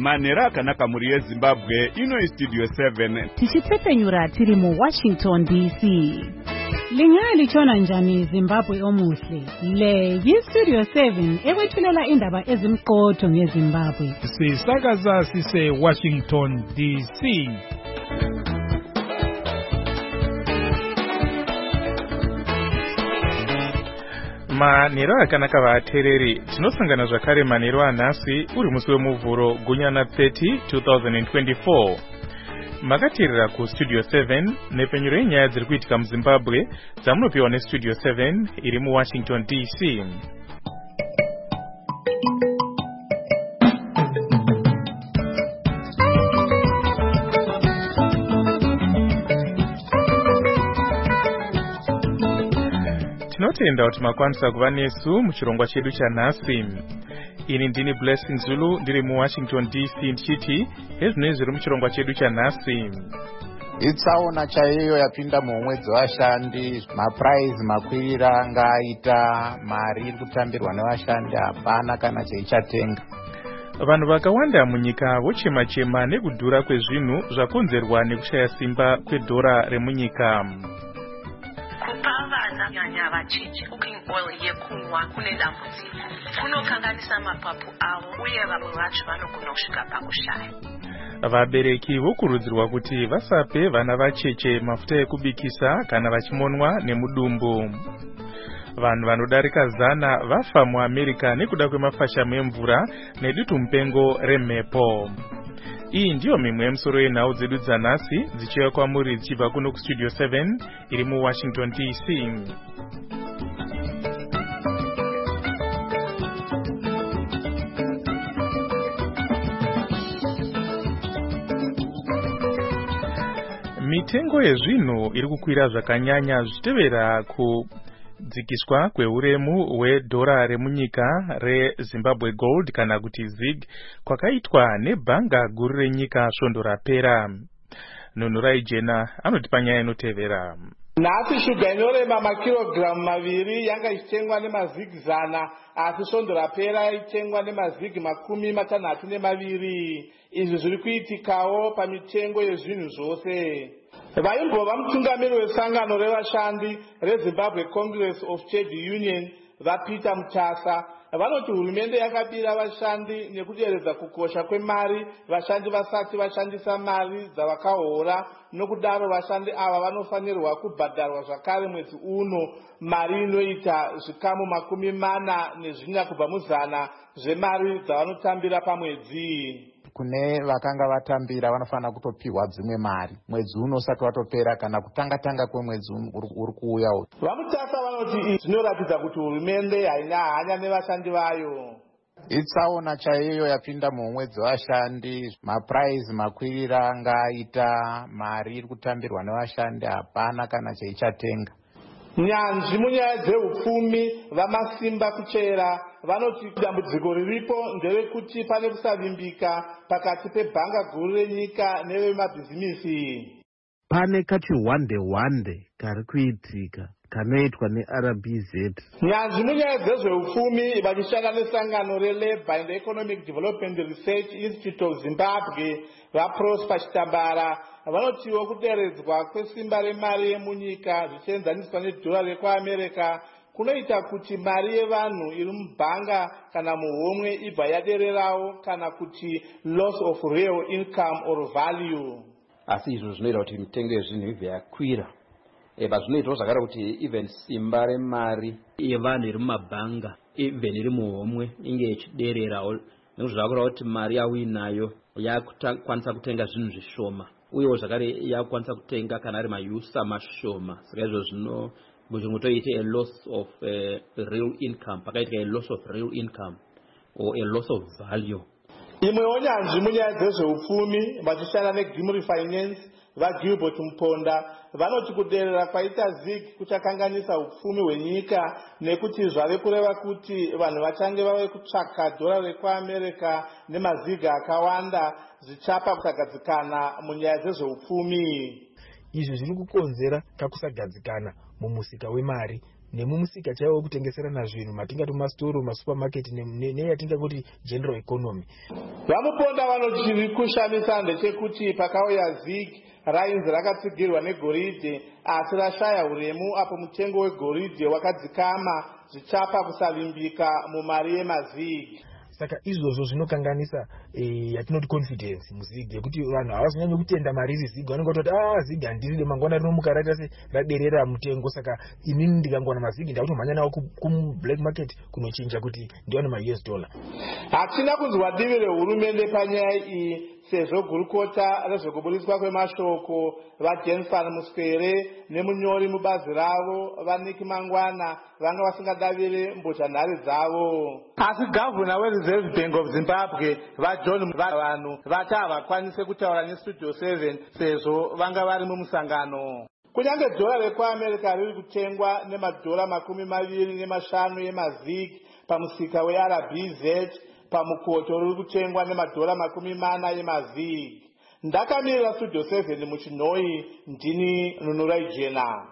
manhero akanaka muri yeZimbabwe. Ino Studio 7 tichitsepenyura tiri mu Washington DC. Lingali chona njani Zimbabwe omuhle. Le yi-Studio 7 ekwethulela indaba ezimqotho ngeZimbabwe. Sisakaza sise Washington DC. Manhero akanaka vatereri. Tinosangana zvakare manhero anhasi uri musi wemuvhuro gunyana 30 2024. Makateerera ku Studio 7 nepenyuro yenyaya dziri kuitika muZimbabwe dzamunopiwa neStudio 7 iri mu Washington DC. Tinotenda kuti makwanisa kuva nesu muchirongwa chedu chanhasi. Ini ndini Blessing Zulu ndiri mu Washington DC ndichiti ezvinoi zviri muchirongwa chedu chanhasi. Itsaona chaiyo yapinda muumwedzi wavashandi, mapuraizi makwirira ngaita, mari iri kutambirwa nevashandi hapana kana chaichatenga. Vanhu vakawanda munyika vochema-chema nekudhura kwezvinhu zvakonzerwa nekushaya simba kwedhora remunyika. Kupavana nyanya vacheche cooking oil yekunwa kune dambudziko. Kunokanganisa mapapu avo uye vamwe vacho vanogona kusvika pakushaya. Vabereki vokurudzirwa kuti vasape vana vacheche mafuta ekubikisa kana vachimonwa nemudumbu. Vanhu vanodarika 100 vafa muAmerica nekuda kwemafashamo emvura nedutu mupengo remhepo. Iyi ndiyo mimwe yemusoro yenhau dzedu dzanhasi dzichiuya kwamuri dzichibva kuno kuStudio 7 iri mu Washington DC. Mitengo yezvinhu iri kukwira zvakanyanya zvichitevera kudzikiswa kweuremu hwedhora remunyika reZimbabwe Gold kana kuti ZiG kwakaitwa nebhanga guru renyika svondo rapera. Nhunurai Jena anotipa nyaya inotevera. Nhasi shuga inorema makirogiramu 2 yanga ichitengwa nemazig 100 asi svondo rapera yaitengwa nemazig 62. Izvi zviri kuitikawo pamitengo yezvinhu zvose. Vaimbova mutungamiri wesangano revashandi reZimbabwe Congress of Trade Union vaPeter Mutasa vanoti hurumende yakabira vashandi nekuderedza kukosha kwemari vashandi vasati vashandisa mari dzavakahora. Nokudaro vashandi ava vanofanirwa kubhadharwa zvakare mwedzi uno mari inoita zvikamu 40 kubva mu100 zvemari dzavanotambira pamwedzi. Kune vakanga vatambira vanofanira kutopiwa dzimwe mari mwedzi uno usati watopera kana kutanga kwemwedzi uri kuuya. Vamutasa vanoti izvi zvinoratidza kuti hurumende haina hanya nevashandi vayo. Itsaona chaiyo yapinda muumwedzi wavashandi, mapuraizi makwirira ngaita, mari iri kutambirwa nevashandi hapana kana chaichatenga. Nyanzvi munyaya dzehupfumi vamasimba kuchera vanoti dambudziko riripo nderekuti pane kusavimbika pakati pebhanga guru renyika nevemabhizimisi. Pane kachiwande kari kuitika kanoitwa neRBZ. Nyanzvi munyaya dzezveupfumi vachishanda nesangano reLabour and Economic Development Research Institute of Zimbabwe vaProsper Chitambara vanotiwo kuderedzwa kwesimba remari yemunyika zvichienzaniswa nedhora rekuAmerica kunoita kuti mari yevanhu iri mubhanga kana muhomwe ibva yadererawo kana kuti loss of real income or value. Asi izvo zvinoita kuti mitengo yezvinhu ibve yakwira. Zvinoitawo zvakare kuti even simba remari yevanhu iri mumabhanga even iri muhomwe inge ichidererawo nekuti zvakura kuti mari yawinayo yakukwanisa kutenga zvinhu zvishoma uyewo zvakare yakukwanisa kutenga kana ari mayusa mashoma. Saka izvo zvino mutoita a loss of real income pakaitika a loss of real income or a loss of value. Imwewo nyanzvi munyaya dzezveupfumi vachishanda neGimri Finance vaGilbert Mponda vanoti kuderera kwaita ZiG kuchakanganisa upfumi hwenyika nekuti zvave kureva kuti vanhu vachange vave kutsvaka dhora rekuAmerica nemaziga akawanda zvichapa kusagadzikana munyaya dzezveupfumi. Izvi zviri kukonzera kakusagadzikana mumusika wemari nemumusika chaiwo kutengeserana zvinhu matingati mastoro masupermarket neyatinga kuti general economy. Vamuponda vanoti kushamisa ndechekuti pakauya Zig rainzi rakatsigirwa negoridhe asi rashaya uremu apo mutengo wegoridhe wakadzikama zvichapa kusavimbika mumari yemazig. Saka izvozvo zvinokanganisa yatinoti confidence muzig yekuti vanhu havazonyanyi kutenda mari iri zig, vanenge vatoti zig handiride mangwana rinomuka raita se raderera mutengo, saka inini ndikangowana mazig ndakutomhanya nawo kublack market kunochinja kuti ndiwane ma-US dollar. Hatina kunzwa divi rehurumende panyaya iyi sezvo gurukota rezvekuburiswa kwemashoko vaJenfan Muswere nemunyori mubazi ravo vaNiki Mangwana vanga vasingadavire mbozhanhare dzavo. Asi gavhuna weReserve Bank of Zimbabwe vaJohn vanhu vati havakwanise kutaura neStudio 7 sezvo vanga vari mumusangano. Kunyange dhola rekuAmerica riri kutengwa nemadhora 25 yemazig pamusika weRBZ, pamukoto riri kutengwa nemadhora 40 yemazig. Ndakamirira Studio 7 muchinhoi, ndini Nunurai Jena.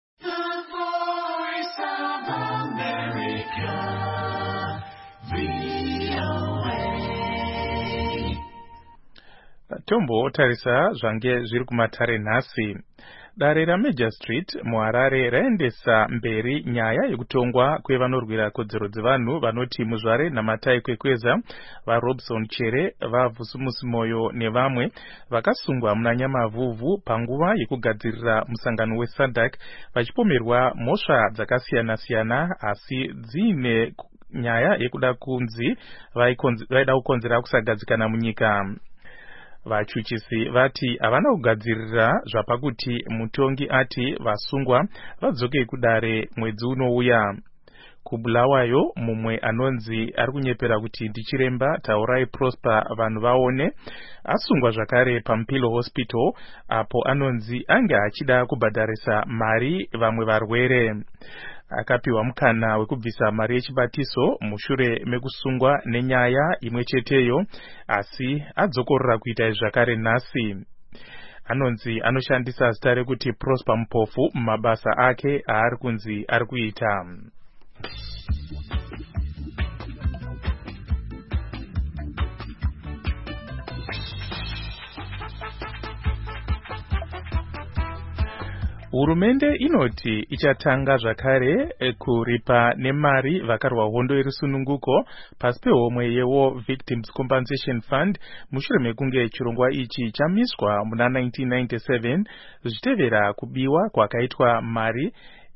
Tombotarisa zvange zviri kumatare nhasi. Dare raMajor Street muHarare raendesa mberi nyaya yekutongwa kwevanorwira kodzero dzevanhu vanoti Muzvare naMatai Kwekweza, vaRobson Chere, vaVusumusi Moyo nevamwe vakasungwa muna Nyamavhuvhu panguva yekugadzirira musangano weSADC vachipomerwa mhosva dzakasiyana-siyana asi dziine nyaya yekuda kunzi vaida kukonzera kusagadzikana munyika. Vachuchisi vati havana kugadzirira zvapakuti mutongi ati vasungwa vadzoke kudare mwedzi unouya. Kubulawayo mumwe anonzi ari kunyepera kuti ndichiremba Taurai Prosper vanhu vaone asungwa zvakare paMpilo Hospital apo anonzi ange achida kubhadharisa mari vamwe varwere. Akapiwa mukana wekubvisa mari yechibatiso mushure mekusungwa nenyaya imwe cheteyo asi adzokorera kuita zvakare nhasi. Anonzi anoshandisa zita rekuti Prosper Mpofu mumabasa ake aari kunzi ari kuita. Hurumende inoti ichatanga zvakare kuripa nemari vakarwa hondo irisununguko pasi pehomwe yeWar Victims Compensation Fund mushure mekunge chirongwa ichi chamiswa muna 1997 zvichitevera kubiwa kwakaitwa mari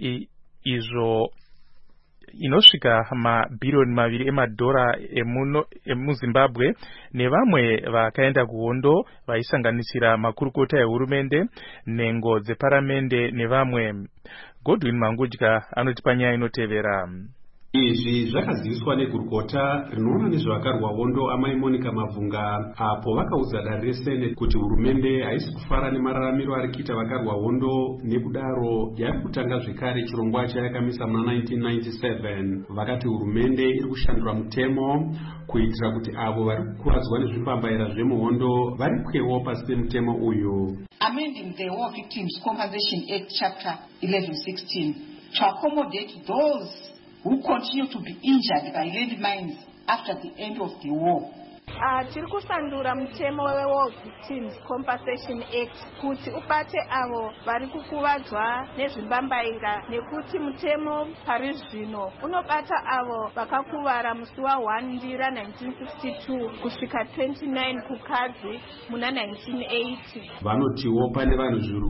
izvo inosvika mabhiriyoni 2 emadhora emuZimbabwe nevamwe vakaenda kuhondo vaisanganisira makurukota ehurumende, nhengo dzeparamende nevamwe. Godwin Mangudya anoti panyaya inotevera. Izvi zvakaziviswa negurukota rinoona nezvavakarwa hondo amai Monica Mavhunga apo vakaudza dare reSenate kuti hurumende haisi kufara nemararamiro ari kuita vakarwa hondo, nekudaro yari kutanga zvekare chirongwa chayakamisa muna 1997. Vakati hurumende iri kushandura mutemo kuitira kuti avo vari kukuvadzwa nezvipambaira zvemuhondo varipwewo pasi pemutemo uyu. Amending the War Victims Compensation Act Chapter 1116 to accommodate those who continue to be injured by landmines after the end of the war. Tiri kusandura mutemo weWar Victims Compensation Act kuti ubate avo vari kukuvadzwa nezvimbambaira, nekuti mutemo pari zvino unobata avo vakakuvara musi wa1 Ndira 1962 kusvika 29 Kukadzi muna 1980. Vanotiwo pane vanhu zviuru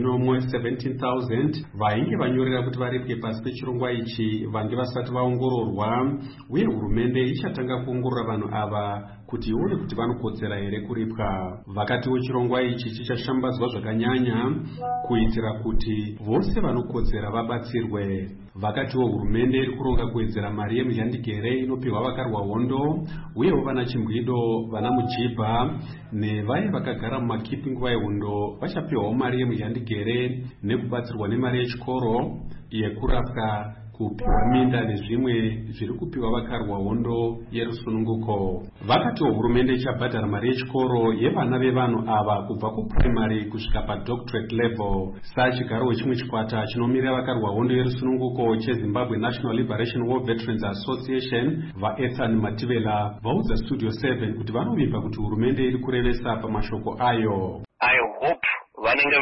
17,000 vainge vanyorera kuti varipwe pasi pechirongwa ichi vange vasati vaongororwa, uye hurumende ichatanga kuongorora vanhu ava kuti ione kuti vanokodzera here kuripwa. Vakatiwo chirongwa ichi chichashambadzwa zvakanyanya kuitira kuti vose vanokodzera vabatsirwe. Vakatiwo hurumende iri kuronga kuwedzera mari yemuzhandigere inopiwa vakarwa hondo, uyewo vana Chimbwido, vana Mujibha nevaye vakagara mumakipi nguva yehondo vachapiwawo mari yemuzhandigere nekubatsirwa nemari yechikoro, yekurapwa kupiwa minda nezvimwe zviri kupiwa vakarwa hondo yerusununguko. Vakatiwo hurumende ichabhadhara mari yechikoro yevana vevanhu ava kubva kuprimary kusvika padoctorate level. Sachigaro chimwe chikwata chinomirira vakarwa hondo yerusununguko cheZimbabwe National Liberation War Veterans Association, vaEthan Mativela vaudza Studio 7 kuti vanovimba kuti hurumende iri kurevesa pamashoko ayo. I hope vanenge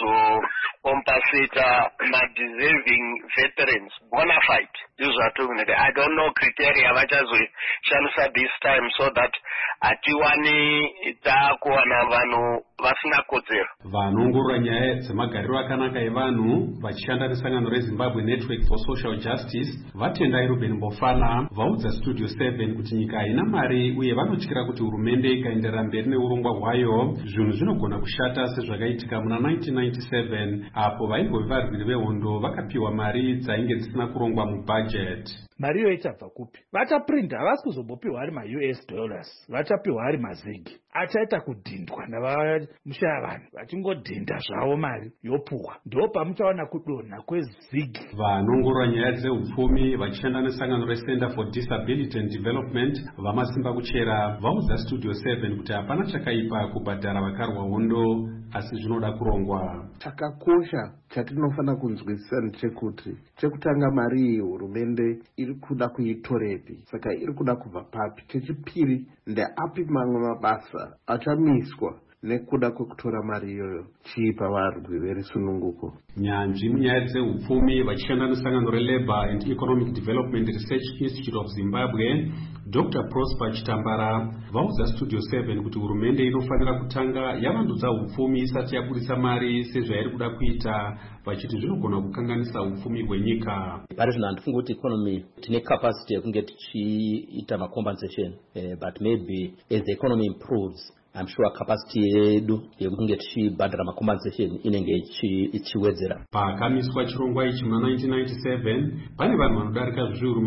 vachizokompasita ma-deserving veterans bona fide izvatoneka. I don't know criteria vachazoshandisa this time so that hatiwani takuwana vanhu vasina kodzero. Vanoongorora nyaya dzemagariro akanaka evanhu vachishanda nesangano reZimbabwe Network for Social Justice vatendai Ruben Bofana vaudza Studio 7 kuti nyika haina mari uye vanotyira kuti hurumende ikaenderera mberi neurongwa hwayo zvinhu zvinogona kushata sezvakaitika muna 1997 apo vaingove varwiri vehondo vakapiwa mari dzainge dzisina kurongwa mubudget. Mari iyo ichabva kupi? Vachaprinta, havasi kuzobopiwa ari ma-US dollars, vachapiwa ari mazigi. Achaita kudhindwa navamushaya vanhu, vachingodhinda zvavo mari yopuhwa. Ndo pamuchaona kudonha kwezigi. Vanoongorora nyaya dzeupfumi vachishanda nesangano reCenter for Disability and Development vamasimba kuchera vaudza Studio 7 kuti hapana chakaipa kubhadhara vakarwa hondo asi zvinoda kurongwa. Chakakosha chatinofanira kunzwisisa ndechekuti chekutanga mari iyi hurumende iri kuda kuitorepi, saka iri kuda kubva papi. Chechipiri, ndeapi mamwe mabasa achamiswa nekuda kwekutora mari iyoyo chipa varwi verusununguko. Nyanzvi munyaya dzeupfumi vachishanda nesangano reLabour and Economic Development Research Institute of Zimbabwe, Dr. Prosper Chitambara vaudza Studio 7 kuti hurumende inofanira kutanga yavandudza upfumi isati yabudisa mari sezvairi kuda kuita, vachiti zvinogona kukanganisa upfumi hwenyika. Pari zvino handifungi kuti economy tine capacity yekunge tichiita macompensation, but maybe as the economy improves I'm sure capacity yedu yekunge tichibhadhara macompensation inenge ichiwedzera. Pakamiswa chirongwa ichi muna 1997 pane vanhu vanodarika zviuru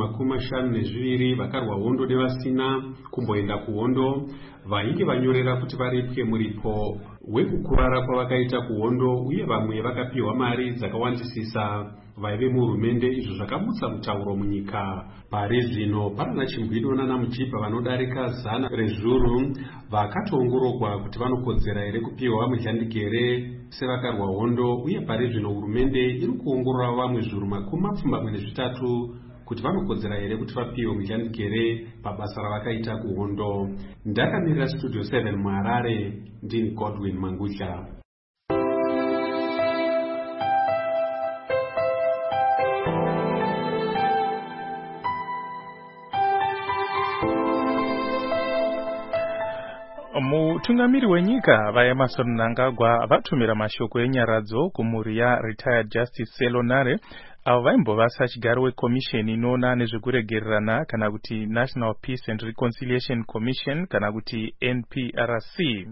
52 vakarwa hondo nevasina kumboenda kuhondo vainge vanyorera kuti varipwe muripo wekukurara kwavakaita kuhondo uye vamwe vakapiwa mari dzakawandisisa vaive muhurumende, izvo zvakabutsa mutauro munyika. Pari zvino parana Chimbwido nanaMujibha vanodarika 100 vakatoongororwa kuti vanokodzera here kupiwa mudyandigere sevakarwa hondo, uye pari zvino hurumende iri kuongorora vamwe zviuru 23 kuti vanokodzera here kuti vapiwe mudyandigere pabasa ravakaita kuhondo. Ndakamirira Studio 7 muHarare, ndini Godwin Mangudla. Mutungamiri wenyika vaEmmerson Mnangagwa vatumira mashoko enyaradzo kumhuri yaRetired Justice Selonare avo vaimbova sachigaro wekomisheni inoona nezvekuregererana kana kuti National Peace and Reconciliation Commission kana kuti NPRC.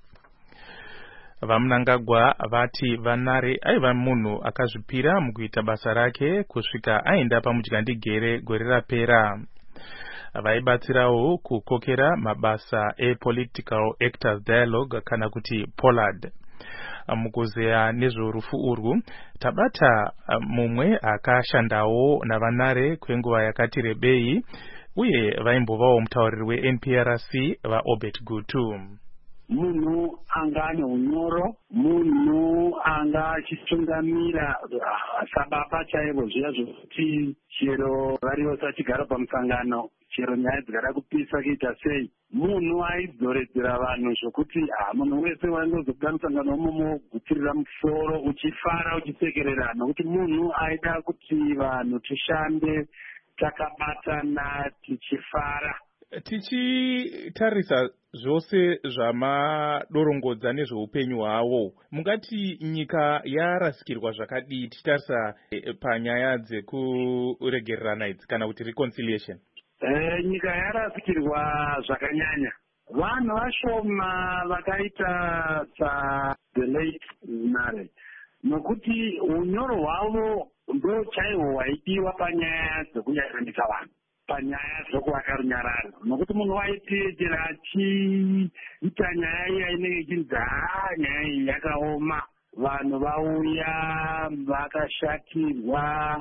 VaMnangagwa vati Vanare aiva munhu akazvipira mukuita basa rake kusvika aenda pamudyandigere gore rapera. Vaibatsirawo kukokera mabasa Political Actors Dialogue kana kuti POLAD. Mukuzeya nezvorufu urwu tabata mumwe akashandawo navanare kwenguva yakati rebei uye vaimbovawo mutauriri weNPRC vaObert Gutu. Munhu anga ane unyoro, munhu anga achitungamira sababa chaivo zviya zvokuti chero varivo sachigara pamusangano chero nyaya dzikada kupisa kuita sei, munhu aidzoredzera vanhu zvokuti munhu wese waingozobuda musangano imomo gutirira musoro uchifara uchisekerera, nokuti munhu aida kuti vanhu tishande takabatana tichifara. Tichitarisa zvose zvamadorongodza nezveupenyu hwavo, mungati nyika yarasikirwa zvakadii tichitarisa panyaya dzekuregererana idzi kana kuti reconciliation? Nyika yarasikirwa zvakanyanya. Vanhu vashoma vakaita the late Nare, nokuti unyoro hwavo ndo chaihwo hwaidiwa panyaya dzekunyarandisa vanhu, panyaya dzokuvaka runyararo, nokuti munhu waiteedzera achiita nyaya iya inenge ichinzi nyaya iyi yakaoma, vanhu vauya vakashatirwa,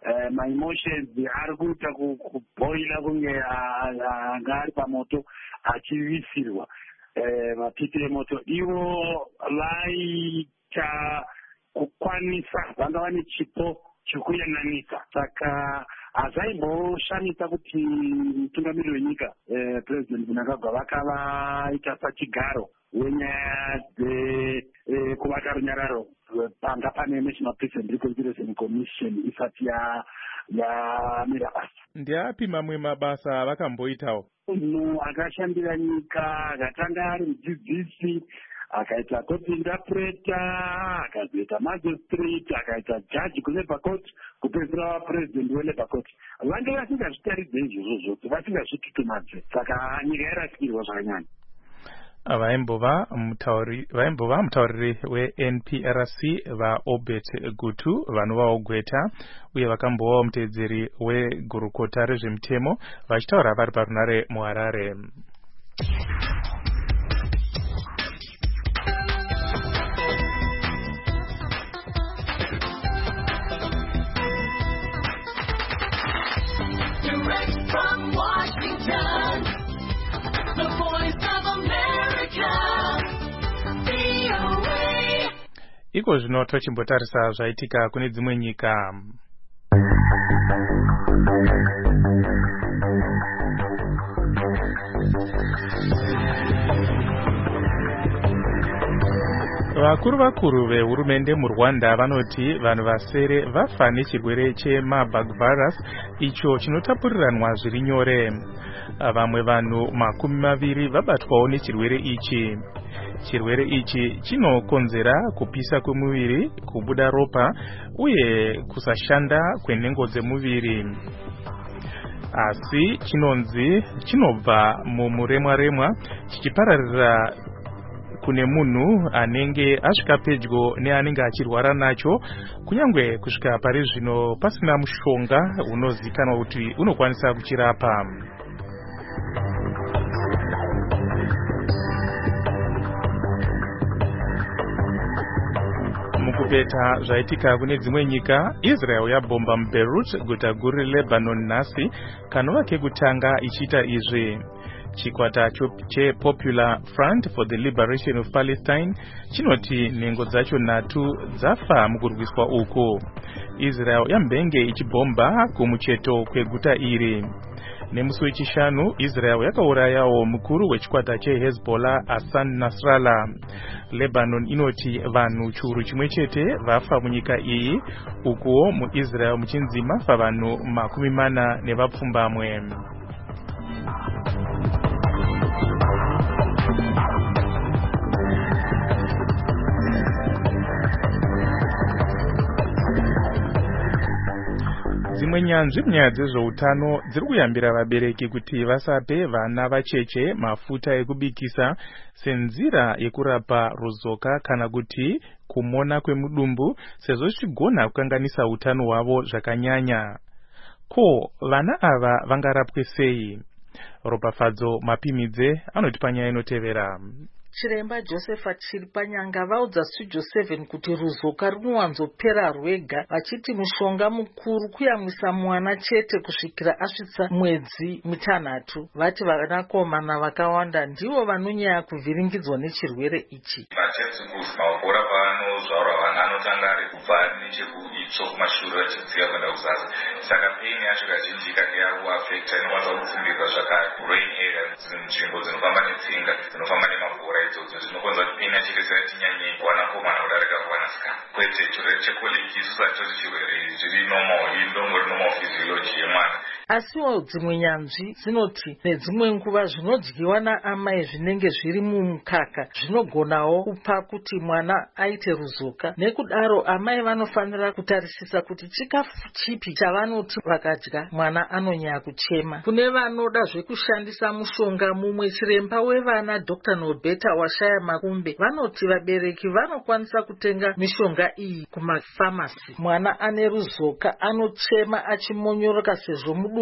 maemotions ari kuita kubhoila kunge anga ari pamoto achivisirwa mapiti emoto. Ivo vaita kukwanisa, vanga vane chipo chekuyananisa. Saka hazaimboshamisa kuti mutungamiri wenyika President Mnangagwa vakavaita pachigaro wenyaya dzekuvaka runyararo panga pane National Prison Reconciliation Commission isati yamira basa. Ndiapi mamwe mabasa avakamboitawo? Munhu akashandira nyika akatanga ari mudzidzisi, akaita court interpreter, akazoita magistrate, akaita judge kuLabour Court, kupedzisira president weLabour Court. Vange vasingazvitaridze izvozvo zvose, vasingazvitutumadze. Saka nyika yarasikirwa zvakanyanya. Vaimbova mutauriri weNPRC vaObert Gutu vanovawogweta uye vakambovawo muteedzeri wegurukota rezvemutemo vachitaura vari parunare muHarare. Direct from Washington, the voice of America, VOA. Iko zvino tochimbotarisa zvaitika kune dzimwe nyika. Vakuru vehurumende muRwanda vanoti vanhu vasere vafa nechirwere cheMarburg virus icho chinotapuriranwa zviri nyore. Vamwe vanhu 20 vabatwawo nechirwere ichi. Chirwere ichi chinokonzera kupisa kwemuviri, kubuda ropa uye kusashanda kwenhengo dzemuviri. Asi chinobva mumuremwa chichipararira kune munhu anenge asvika pedyo neanenge achirwara nacho, kunyangwe kusvika pari zvino pasina mushonga unozikanwa kuti unokwanisa kuchirapa. Mukupeta zvaitika kune dzimwe nyika, Israel yabomba muBeirut, guta guru reLebanon nhasi, kanova kekutanga ichiita izvi. Chikwata chePopular Front for the Liberation of Palestine chinoti nhengo dzacho 3 dzafa mukurwiswa uku. Israel yambenge ichibomba kumucheto kweguta iri. Nemusi wechishanu, Israel yakaurayawo mukuru wechikwata cheHezbollah Hassan Nasrallah. Lebanon inoti vanhu chiuru chimwe chete vafa munyika iyi, ukuwo muIsrael muchinzi mafa vanhu 40 nevapfumbamwe. Dzimwe nyanzvi munyaya dzezveutano dziri kuyambira vabereki kuti vasape vana vacheche mafuta ekubikisa senzira yekurapa ruzoka kana kuti kumona kwemudumbu, sezvo zvichigona kukanganisa utano hwavo zvakanyanya. Ko, vana ava vangarapwe sei? Ropafadzo Mapimidze anoti panyaya inotevera. Chiremba Josephat Chiripanyanga vaudza Studio 7 kuti ruzoka runowanzopera rwega, vachiti mushonga mukuru kuyamwisa mwana chete kusvikira asvitsa mwedzi 6. Vati vanakomana vakawanda ndivo vanonyanya kuvhiringidzwa nechirwere ichi. Makore paanozvarwa vana anotanga ari kubva nechekuitsvo kumashure achidzika kuenda kuzasi. Saka paini yacho kazhinji ikanga yakuafekta inokwanisa kupfumbirwa zvakare brain area, nzvimbo dzinofamba netsinga, dzinofamba nemabhora idzodzo zvinokonza kuti paini yacho ikasira tinyanye wanakomana kudarika kuwanasikana. Kwete chirwere chekoliki isati chose chirwere zviri normal, indongori normal physiology yemwana. Asiwo dzimwe nyanzvi dzinoti nedzimwe nguva zvinodyiwa naamai zvinenge zviri mumukaka zvinogonawo kupa kuti mwana aite ruzoka. Nekudaro amai vanofanira kutarisisa kuti chikafu chipi chavanoti vakadya mwana anonyanya kuchema. Kune vanoda zvekushandisa mushonga, mumwe chiremba wevana Dr. Nobeta Washaya Makumbe vanoti vabereki vanokwanisa kutenga mishonga iyi kumafamasi. Mwana ane ruzoka anochema achimonyoroka sezvo mudumbu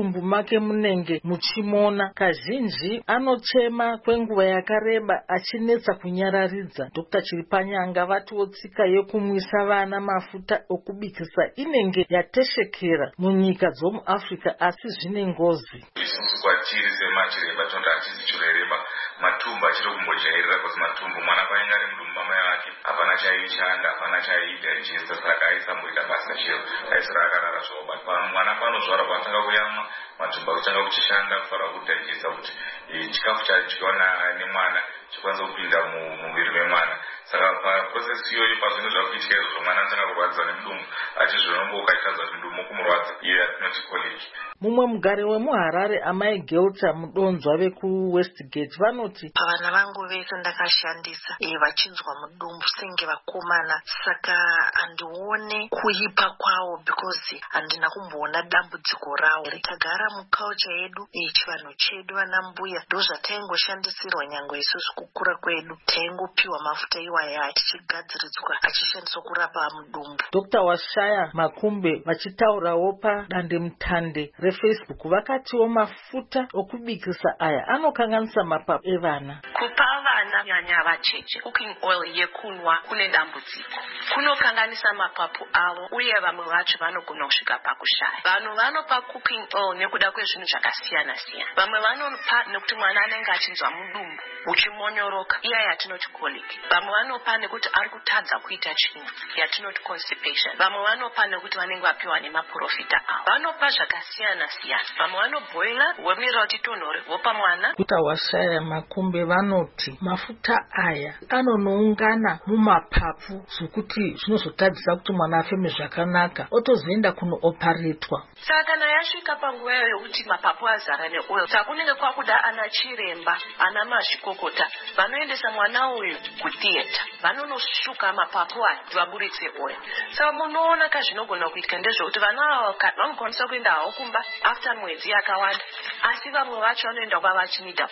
mudumbu make munenge muchimona. Kazhinji anochema kwenguva yakareba achinetsa kunyararidza. Dr. Chiripanyanga vatiwo tsika yekumwisa vana mafuta okubikisa inenge yateshekera munyika dzomuAfrica asi zvine ngozi. Isusu kwatiri semachiremba tonda hatizichorereba matumbu achiri kumbojairira kuti matumbu mwana painge ari mudumbu mamai vake hapana chaichanda hapana chaidigesta saka aisamboita basa chero aisara akarara zvoba mwana panozvara panotanga kuyamwa matumbu akutanga kuchishanda kufanira kudigesta kuti chikafu chadyiwa nemwana chikwanisa kupinda mumuviri wemwana. Saka paprocess iyoyo pazvinhu zvakuitika izvozvo mwana anotanga kurwadzwa nemudumbu achizvinomboka achitadza kuti mudumbu kumurwadza iyo yatinoti colic. Mumwe mugari wemuHarare amai Gelta mudonzwa vekuWestgate vanoti pavana vangu vese ndakashandisa vachinzwa mudumbu senge vakomana, saka handione kuipa kwavo because handina kumboona dambudziko ravo. Tagara muculture yedu chivanhu chedu vana mbuya ndozvataingoshandisirwa nyangwe isusu kukura kwedu taingopiwa mafuta iwaya tichigadziridzwa achishandiswa kurapa mudumbu. Dr. Washaya Makumbe vachitaurawo padandemutande reFacebook vakatiwo mafuta okubikisa aya anokanganisa mapapu evana. Kupa vana nyanya vacheche cooking oil yekunwa kune dambudziko, kunokanganisa mapapu avo uye vamwe vacho vanogona kusvika pakushaya. Vanhu vanopa cooking oil nekuda kwezvinhu zvakasiyana siyana. Vamwe vanopa nekuti mwana anenge achinzwa mudumbu uchimonyoroka iya yatinoti colic. Vamwe vanopa nekuti ari kutadza kuita chinhu yatinoti constipation. Vamwe vanopa nekuti vanenge vapiwa nemaprofita avo. Vanopa zvakasiyana siyana. Vamwe vanobhoila vomirira kuti tonhore vopa mwana. Dr. Washaya Makumbe vanoti mafuta aya anonoungana mumapapu zvokuti zvinozotadzisa kuti mwana afeme zvakanaka otozoenda kunooparetwa. Saka kana yasvika panguva yokuti mapapu azara neoil, saka kunenge kwakuda ana chiremba ana mazvikokota vanoendesa mwana uyu kutheatre vanonosuka mapapu aya kuti vaburitse oil. Saka munoona kazvinogona kuitika ndezvokuti vana ava vanokwanisa kuenda havo kumba after mwedzi yakawanda, asi vamwe vacho vanoenda kuva vachinida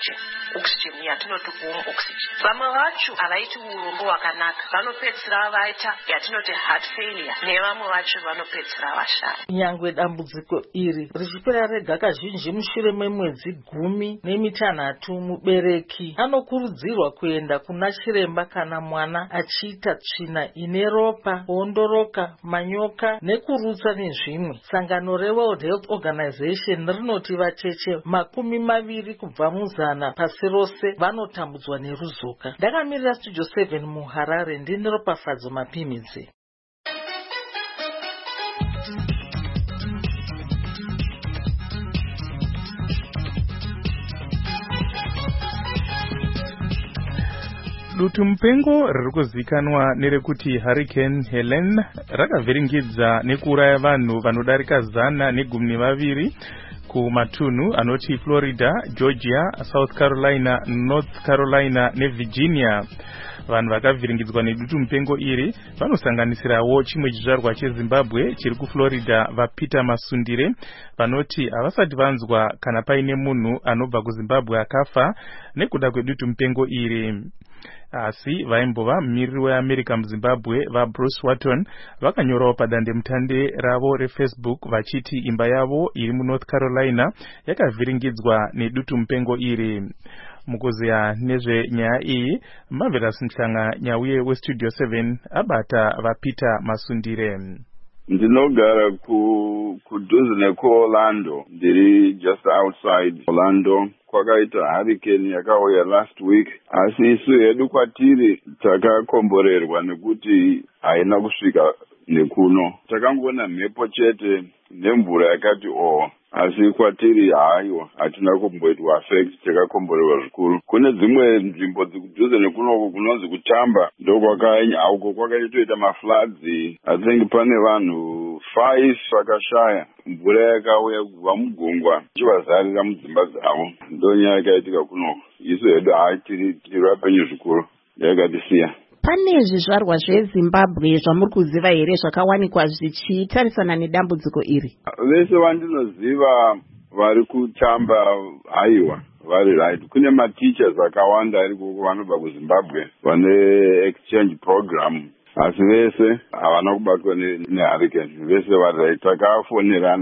oxygen yatinoti home oxygen. Vamwe vacho havaiti urombo hwakanaka, vanopedzisira vaita yatinoti heart failure, nevamwe vacho vanopedzisira vashaya. Nyangwe dambudziko iri richipera rega kazhinji mushure memwedzi 16 mubereki anokurudzirwa kuenda kuna chiremba kana mwana achiita tsvina ine ropa, kuondoroka, manyoka nekurutsa nezvimwe. Sangano reWorld Health Organization rinoti vacheche 20 kubva muzana pasi rose vanotambudzwa neruzoka. Ndakamirira Studio 7 muHarare ndini Ropafadzo Mapimidzi. Dutu mupengo riri kuzikanwa nerekuti Hurricane Helen rakavhiringidza nekuuraya vanhu vanodarika 112 kumatunhu anoti Florida, Georgia, South Carolina, North Carolina neVirginia. Vanhu vakavhiringidzwa nedutu mupengo iri vanosanganisirawo chimwe chizvarwa cheZimbabwe chiri kuFlorida vaPeter Masundire vanoti havasati vanzwa kana paine munhu anobva kuZimbabwe akafa nekuda kwedutu mupengo iri. Asi vaimbova mumiriri weAmerica muZimbabwe vaBruce Watton vakanyorawo padandemutande ravo reFacebook vachiti imba yavo iri muNorth Carolina yakavhiringidzwa nedutu mupengo iri. Mukuziya nezvenyaya iyi Marvelous Mhlanga nyauye weStudio 7 abata vaPeter Masundire. Ndinogara kudhuze nekuOrlando, ndiri just outside Orlando. Kwakaita hurricane yakauya last week, asi isu hedu kwatiri takakomborerwa nekuti haina kusvika nekuno. Takangoona mhepo chete nemvura yakati asi kwatiri haiwa hatina kumboitwa affect, takakomborerwa zvikuru. Kune dzimwe nzvimbo dzikudhuze nekunoko kunonzi kuTamba ndokauko kwakaitoita mafloods. I think pane vanhu 5 vakashaya, mvura yakauya kubva mugungwa ichivazarira mudzimba dzavo. Ndonyaya yakaitika kunoko. Isu hedu tiri vapenyu zvikuru, yakatisiya. Pane zvizvarwa zveZimbabwe zvamuri kuziva here zvakawanikwa zvichitarisana nedambudziko iri? Vese vandinoziva vari kuTamba haiwa vari right. Kune mateachers akawanda ariko vanobva kuZimbabwe vane exchange program, asi vese havana kubatwa nehurricane. Vese vari right. Takafonerana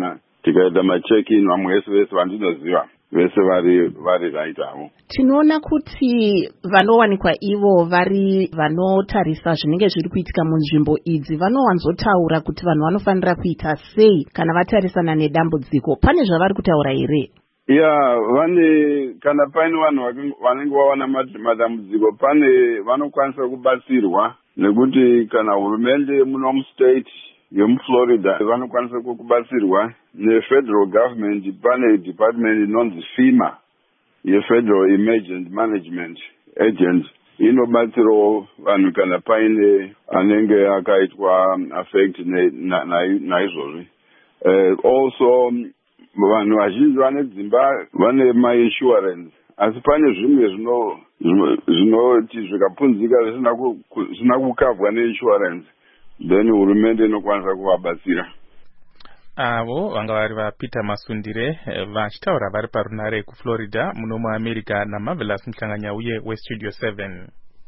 tikaita macheck-in vamwe vese vandinoziva vese vari right avo. Tinoona kuti vanowanikwa ivo vari vanotarisa zvinenge zviri kuitika munzvimbo idzi vanowanzotaura kuti vanhu vanofanira kuita sei kana vatarisana nedambudziko. Pane zvavari kutaura here? Kana paine vanhu vanenge vawana madambudziko pane vanokwanisa kubatsirwa, nekuti kana hurumende muno mustate yemuFlorida vanokwanisa kubatsirwa nefederal government. Pane department inonzi FEMA yeFederal Emergency Management Agent inobatsirawo vanhu kana paine anenge akaitwa affect naizvozvi. Also vanhu vazhinji vane dzimba vane mainsurance, asi pane zvimwe zvinoti zvikapunzika zvisina kukavhwa neinsurance, then hurumende inokwanisa kuvabatsira. Avo vanga vari vaPeter Masundire vachitaura vari parunare kuFlorida muno muAmerica naMarvelous Mhlanganya uye weStudio 7.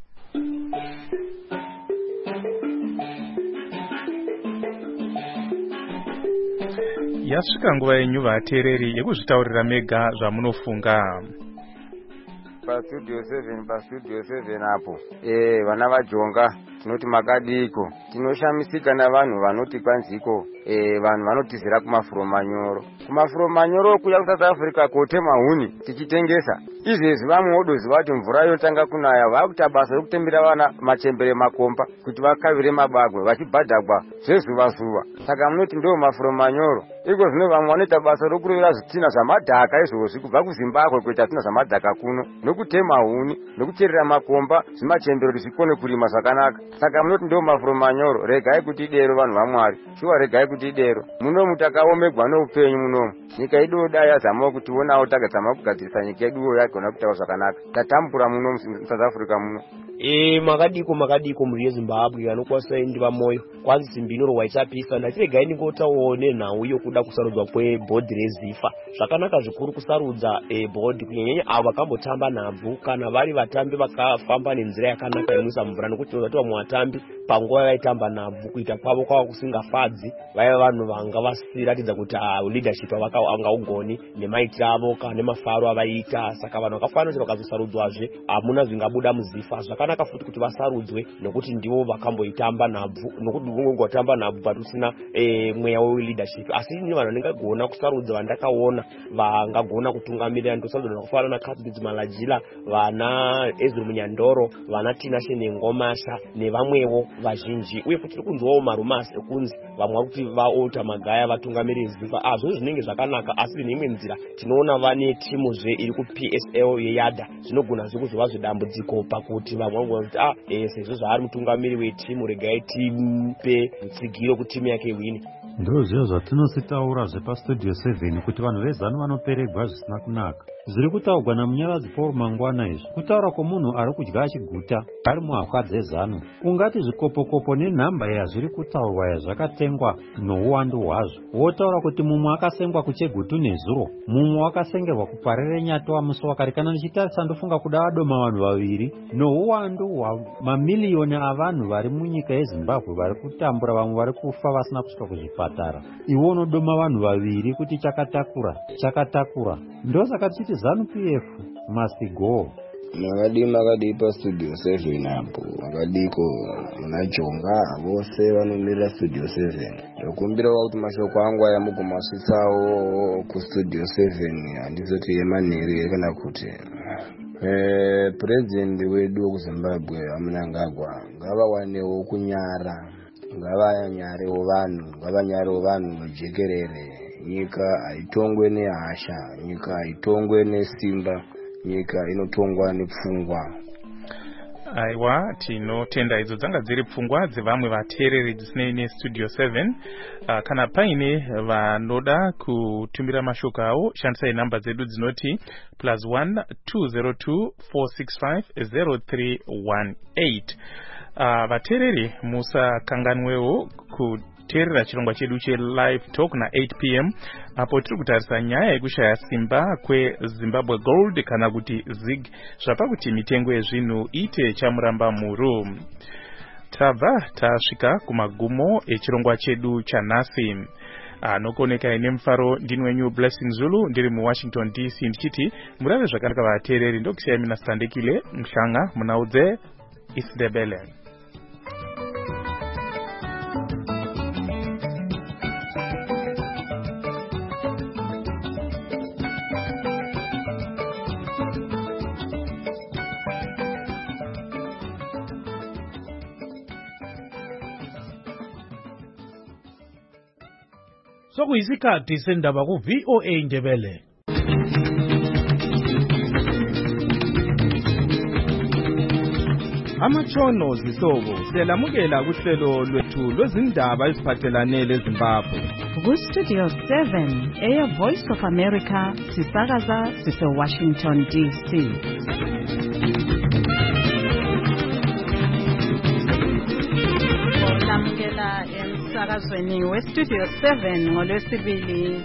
Yasvika nguva yenyu vateereri yekuzvitaurira mega zvamunofunga. PaStudio 7 apo vana vajonga tinoti makadiko, tinoshamisika navanhu vanoti kwanziko vanhu vanotizira kumafuro manyoro kuya kuSouth Africa kotema huni tichitengesa. Izvezvi vamwe vodoziva kuti mvura yotanga kunaya vakuita basa rekutembera vana machembere makomba kuti vakavire mabagwe vachibhadhagwa zvezuva. Saka munoti ndo mafuro manyoro. Iko zvino vamwe vanoita basa rokurevera zvitina zvamadhaka izvozvi kubva kuZimbabwe kuita zvitina zvamadhaka kuno, nokutema huni nokucherera makomba zvimachembero kuti zvikone kurima zvakanaka. Saka munoti ndo mafuro manyoro. Regai kuti dero vanhu vaMwari, shuwa regai kuti dero. Munomu takaomegwa noupenyu munomu. Nyika yedu dai yazamawo kuti onawo takazama kugadzirisa nyika yedu yagona kuitawo zvakanaka. Tatambura muno South Africa muno. Makadiko muri yeZimbabwe anokwasa ndi pamoyo kwanzi simbinoro waichapisa ndachiregai ndingotawo nenhau yokuda kusarudzwa kwebhodhi reZIFA. Zvakanaka zvikuru kusarudza bhodhi kunyanya avo vakambotamba nhabvu kana vari vatambi vakafamba nenzira yakanaka yemwisa mvura, nokuti tinoziva kuti vatambi panguva vaitamba nhabvu kuita kwavo kwava kusingafadzi vaiva vanhu vanga vasiratidza kuti leadership vanga ugoni nemaitiro avo kana nemafaro avaita. Saka vanhu vakafanira kuti vakazosarudzwazve hamuna zvingabuda muZIFA. Zvakanaka futi kuti vasarudzwe nokuti ndivo vakamboitamba nhabvu, nokuti ungotamba nhabvu but usina mweya weleadership. Asi vanhu vanengagona kusarudza vandakaona vangagona kutungamirira ndosarudza vakafanana naKatsbridge Malajila, vana Ezra Munyandoro, vana Tina Shene Ngomasha nevamwewo vazhinji. Uye futi kunzwawo marumasi ekunzi vamwe kuti vaota magaya vatungamirire ZIFA. Zvose zvinenge zvakanaka, asi neimwe nzira tinoona vane timuzve iri kuPSL yeyadha zvinogona zvekuzova zvedambudziko pakuti vamwe vanogona kuti sezvo zvaari mutungamiri wetimu regai timupe mutsigiro kuti timu yake iwine. Ndozvo zvatinositaura zvepaStudio 7 kuti vanhu vezano vanoperegwa zvisina kunaka. Zviri kutaurwa namunyaradzi Paul Mangwana izvi kutaura kwomunhu ari kudya achiguta ari muhakwa dzezano. Ungati zvikopokopo nenhamba yazviri kutaurwa yazvakatengwa nouwandu hwazvo. Wotaura kuti mumwe akasengwa kuChegutu nezuro, mumwe wakasengerwa kuParere Nyatwa Muswakari. Kana ndichitarisa ndofunga kuda vadoma vanhu vaviri nouwandu hwamamiliyoni avanhu vari munyika yeZimbabwe vari kutambura, vamwe vari kufa vasina kusvika kuzvipatara. Iwo unodoma vanhu vaviri kuti chakatakura. Ndosaka tichiti ZANU-PF must go. Makadi paStudio 7 apo makadiko munajonga vose vanomirira Studio 7. Ndokumbirawo kuti mashoko angu aya mugomasvitsawo kuStudio 7 handizoti yemanheru kana kuti president wedu wekuZimbabwe Mnangagwa ngavawanewo kunyara, ngavanyarewo vanhu mujekerere. Nyika haitongwe nehasha, nyika haitongwe nesimba, nyika inotongwa nepfungwa. Aiwa, tinotenda idzo dzanga dziri pfungwa dzevamwe vateereri dzisinei neStudio 7. Kana paine vanoda kutumira mashoko awo, shandisai namba dzedu dzinoti +1 202 465 0318. Vateereri musakanganwewo kuteerera chirongwa chedu cheLive Talk na8 p.m. apo tiri kutarisa nyaya yekushaya simba kweZimbabwe Gold kana kuti ZIG, zvapakuti mitengo yezvinhu ite chamuramba muru. Tabva tasvika kumagumo echirongwa chedu chanhasi. anokoneka ine mufaro ndini wenyu Blessing Zulu ndiri muWashington DC ndichiti murave zvakanaka vateereri ndokusiyai mina Sitandekile Mhlanga munaudze isiNdebele. Sokuyisikhathi sendaba ku VOA Ndebele. Amatshono zihlobo siyalamukela kuhlelo lwethu lwezindaba eziphathelane leZimbabwe. Ku Studio 7 Air Voice of America sisakaza sise Washington DC. Lamukela emsakazweni we Studio 7 ngolwesibili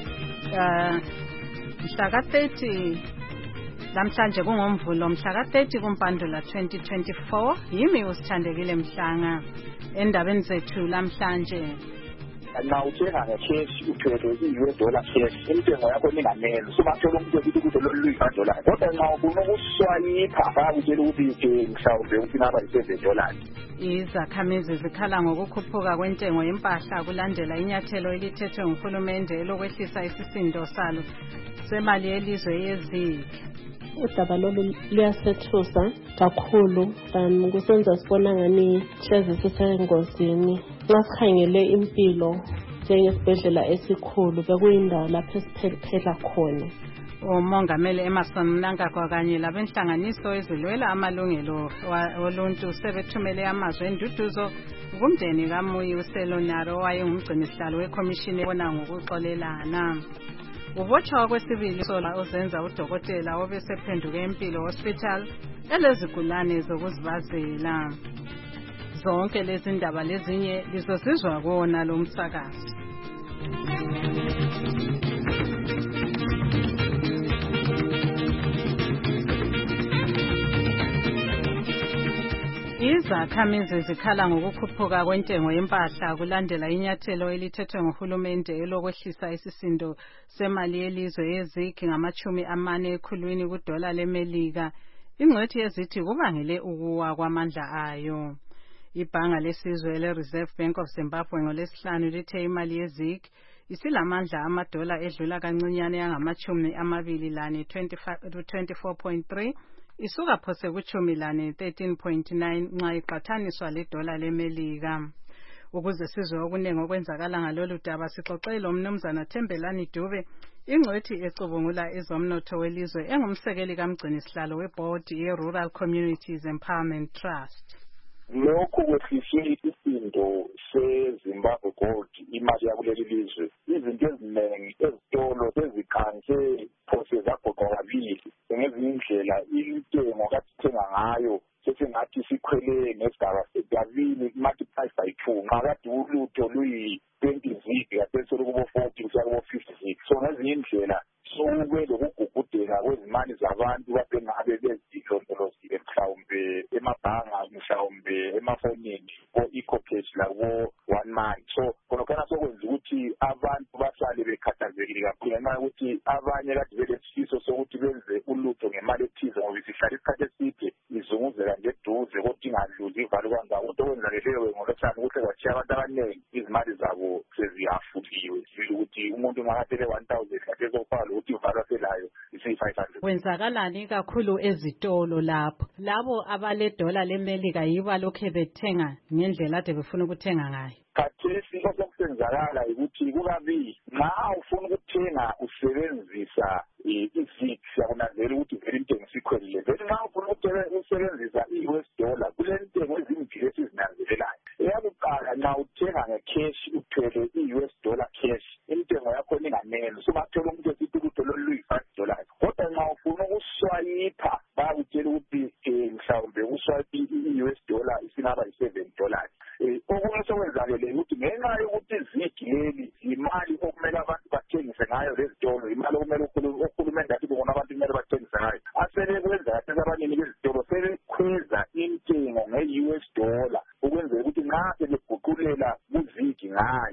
mhla ka-30 namhlanje kungomvulo mhla ka-30 kuMpandula 2024. Yimi uSithandekile Mhlanga endabeni zethu lamhlanje. Na uthenga ngecash uthwele i-US dollar cash intengo yakho ningamele sobathola umuntu ukuthi $5 kodwa nxa ufuna ukuswayipha bayakutshela ukuthi mhlawumbe ufuna $7. Izakhamizi zikhala ngokukhuphuka kwentengo yempahla kulandela inyathelo elithethwe nguhulumende lokwehlisa isisindo salo semali yelizwe yezigi. Udaba lolu luyasethusa kakhulu kusenza sibona ngani hleze sisengozini. Nasikhangele impilo njengesibhedlela esikhulu bekuyindawo lapho esiphephela khona. Umongameli Emerson Mnangagwa kanye labenhlanganiso ezilwela amalungelo oluntu sebethumele amazwi enduduzo kumndeni kaMuyi uSelonaro owayengumgcinisihlalo wekhomishini ebona ngokuxolelana. Ubotshwa kwesibili sola uzenza udokotela obesephenduke empilo hospital elezigulane zokuzibazela. Zonke lezi ndaba lezinye lizosizwa kuona lo msakazi. Izakhamizi zikhala ngokukhuphuka kwentengo yempahla kulandela inyathelo elithethwe nguhulumende elokwehlisa isisindo semali yelizwe yezigi ngama-40 ekhulwini kudola lemelika. Ingcwethi yezithi kubangele ukuwa kwamandla ayo. Ibhanga lesizwe le-Reserve Bank of Zimbabwe ngolesihlanu lithe imali yezigi isilamandla $, edlula kancinyane yangama-24 24.3 isuka phose ku-10 13.9 nxa iqathaniswa ledola lemelika. Ukuze sizwe okuningi okwenzakala ngalolu daba sixoxele umnumzana Thembelani Dube, ingcwethi ecubungula ezomnotho welizwe engumsekeli kamgcinisihlalo webhodi ye-Rural Communities Empowerment Trust. Lokhu kwehliswe isisindo seZimbabwe Gold imali yakuleli lizwe izinto eziningi ezitolo sezikhanse phose zagoqa kabili ngezinye indlela intengo kathenga ngayo sesingathi sikhwele nesigaba sekabili multiply by 2 nxa kade ulutho luyi-20 zig yaphezulu kubo-40 kusiya kubo-50 so ngezinye indlela sokube lokugugudeka kwezimali zabantu babengabe bezilondolozile mhlawumbe emabhanga mhlawumbe emafonini ko-ecocash labo-1 month so khonokhana sokwenza ukuthi abantu bahlale bekhathazekile kakhulu ngenxa yokuthi abanye kade belesifiso sokuthi benze ulutho ngemali ethize ngoba isihlala isikhathi eside izunguzeka ngeduze kodwa ingadluzi ivalo kangako into okwenzakeleyo ngolwesihlanu kuhle kwathiya abantu abaningi izimali zabo sezihafuliwe sibili ukuthi umuntu makatele 1,000 kade ezofala ukuthi ivalo aselayo isi-500. Kwenzakalani kakhulu ezitolo lapho labo abaledola lemelika yibo lokhe bethenga ngendlela ade befuna ukuthenga ngayo? Khathesi sokusenzakala ukuthi kukabili nxa ufuna ukuthenga usebenzisa i-zig siyakunanzela ukuthi vele intengo isikhwelile vele nxa ufuna ukusebenzisa i-US dollar kule ntengo ezimbili esizinanzelelayo. Eyakuqala nxa uthenga ngecash uthwele i-US dollar cash intengo yakho ningamele sobathola umuntu esithi ulutho lolu-$5 kodwa nxa ufuna ukuswayipha bayakutshela ukuthi mhlawumbe uswayipha i-US dollar isingaba $7. Okunye sokwenzakele ukuthi ngenxa yokuthi izigi leli imali okumele abantu bathengise ngayo lezitolo imali okumele uhulumende athi bona abantu kumele bathengise ngayo asebekwenza kathesi abanini bezitolo sebekhweza intengo nge-US dollar ukwenzela ukuthi nxa sebeguqulela kuzigi ngale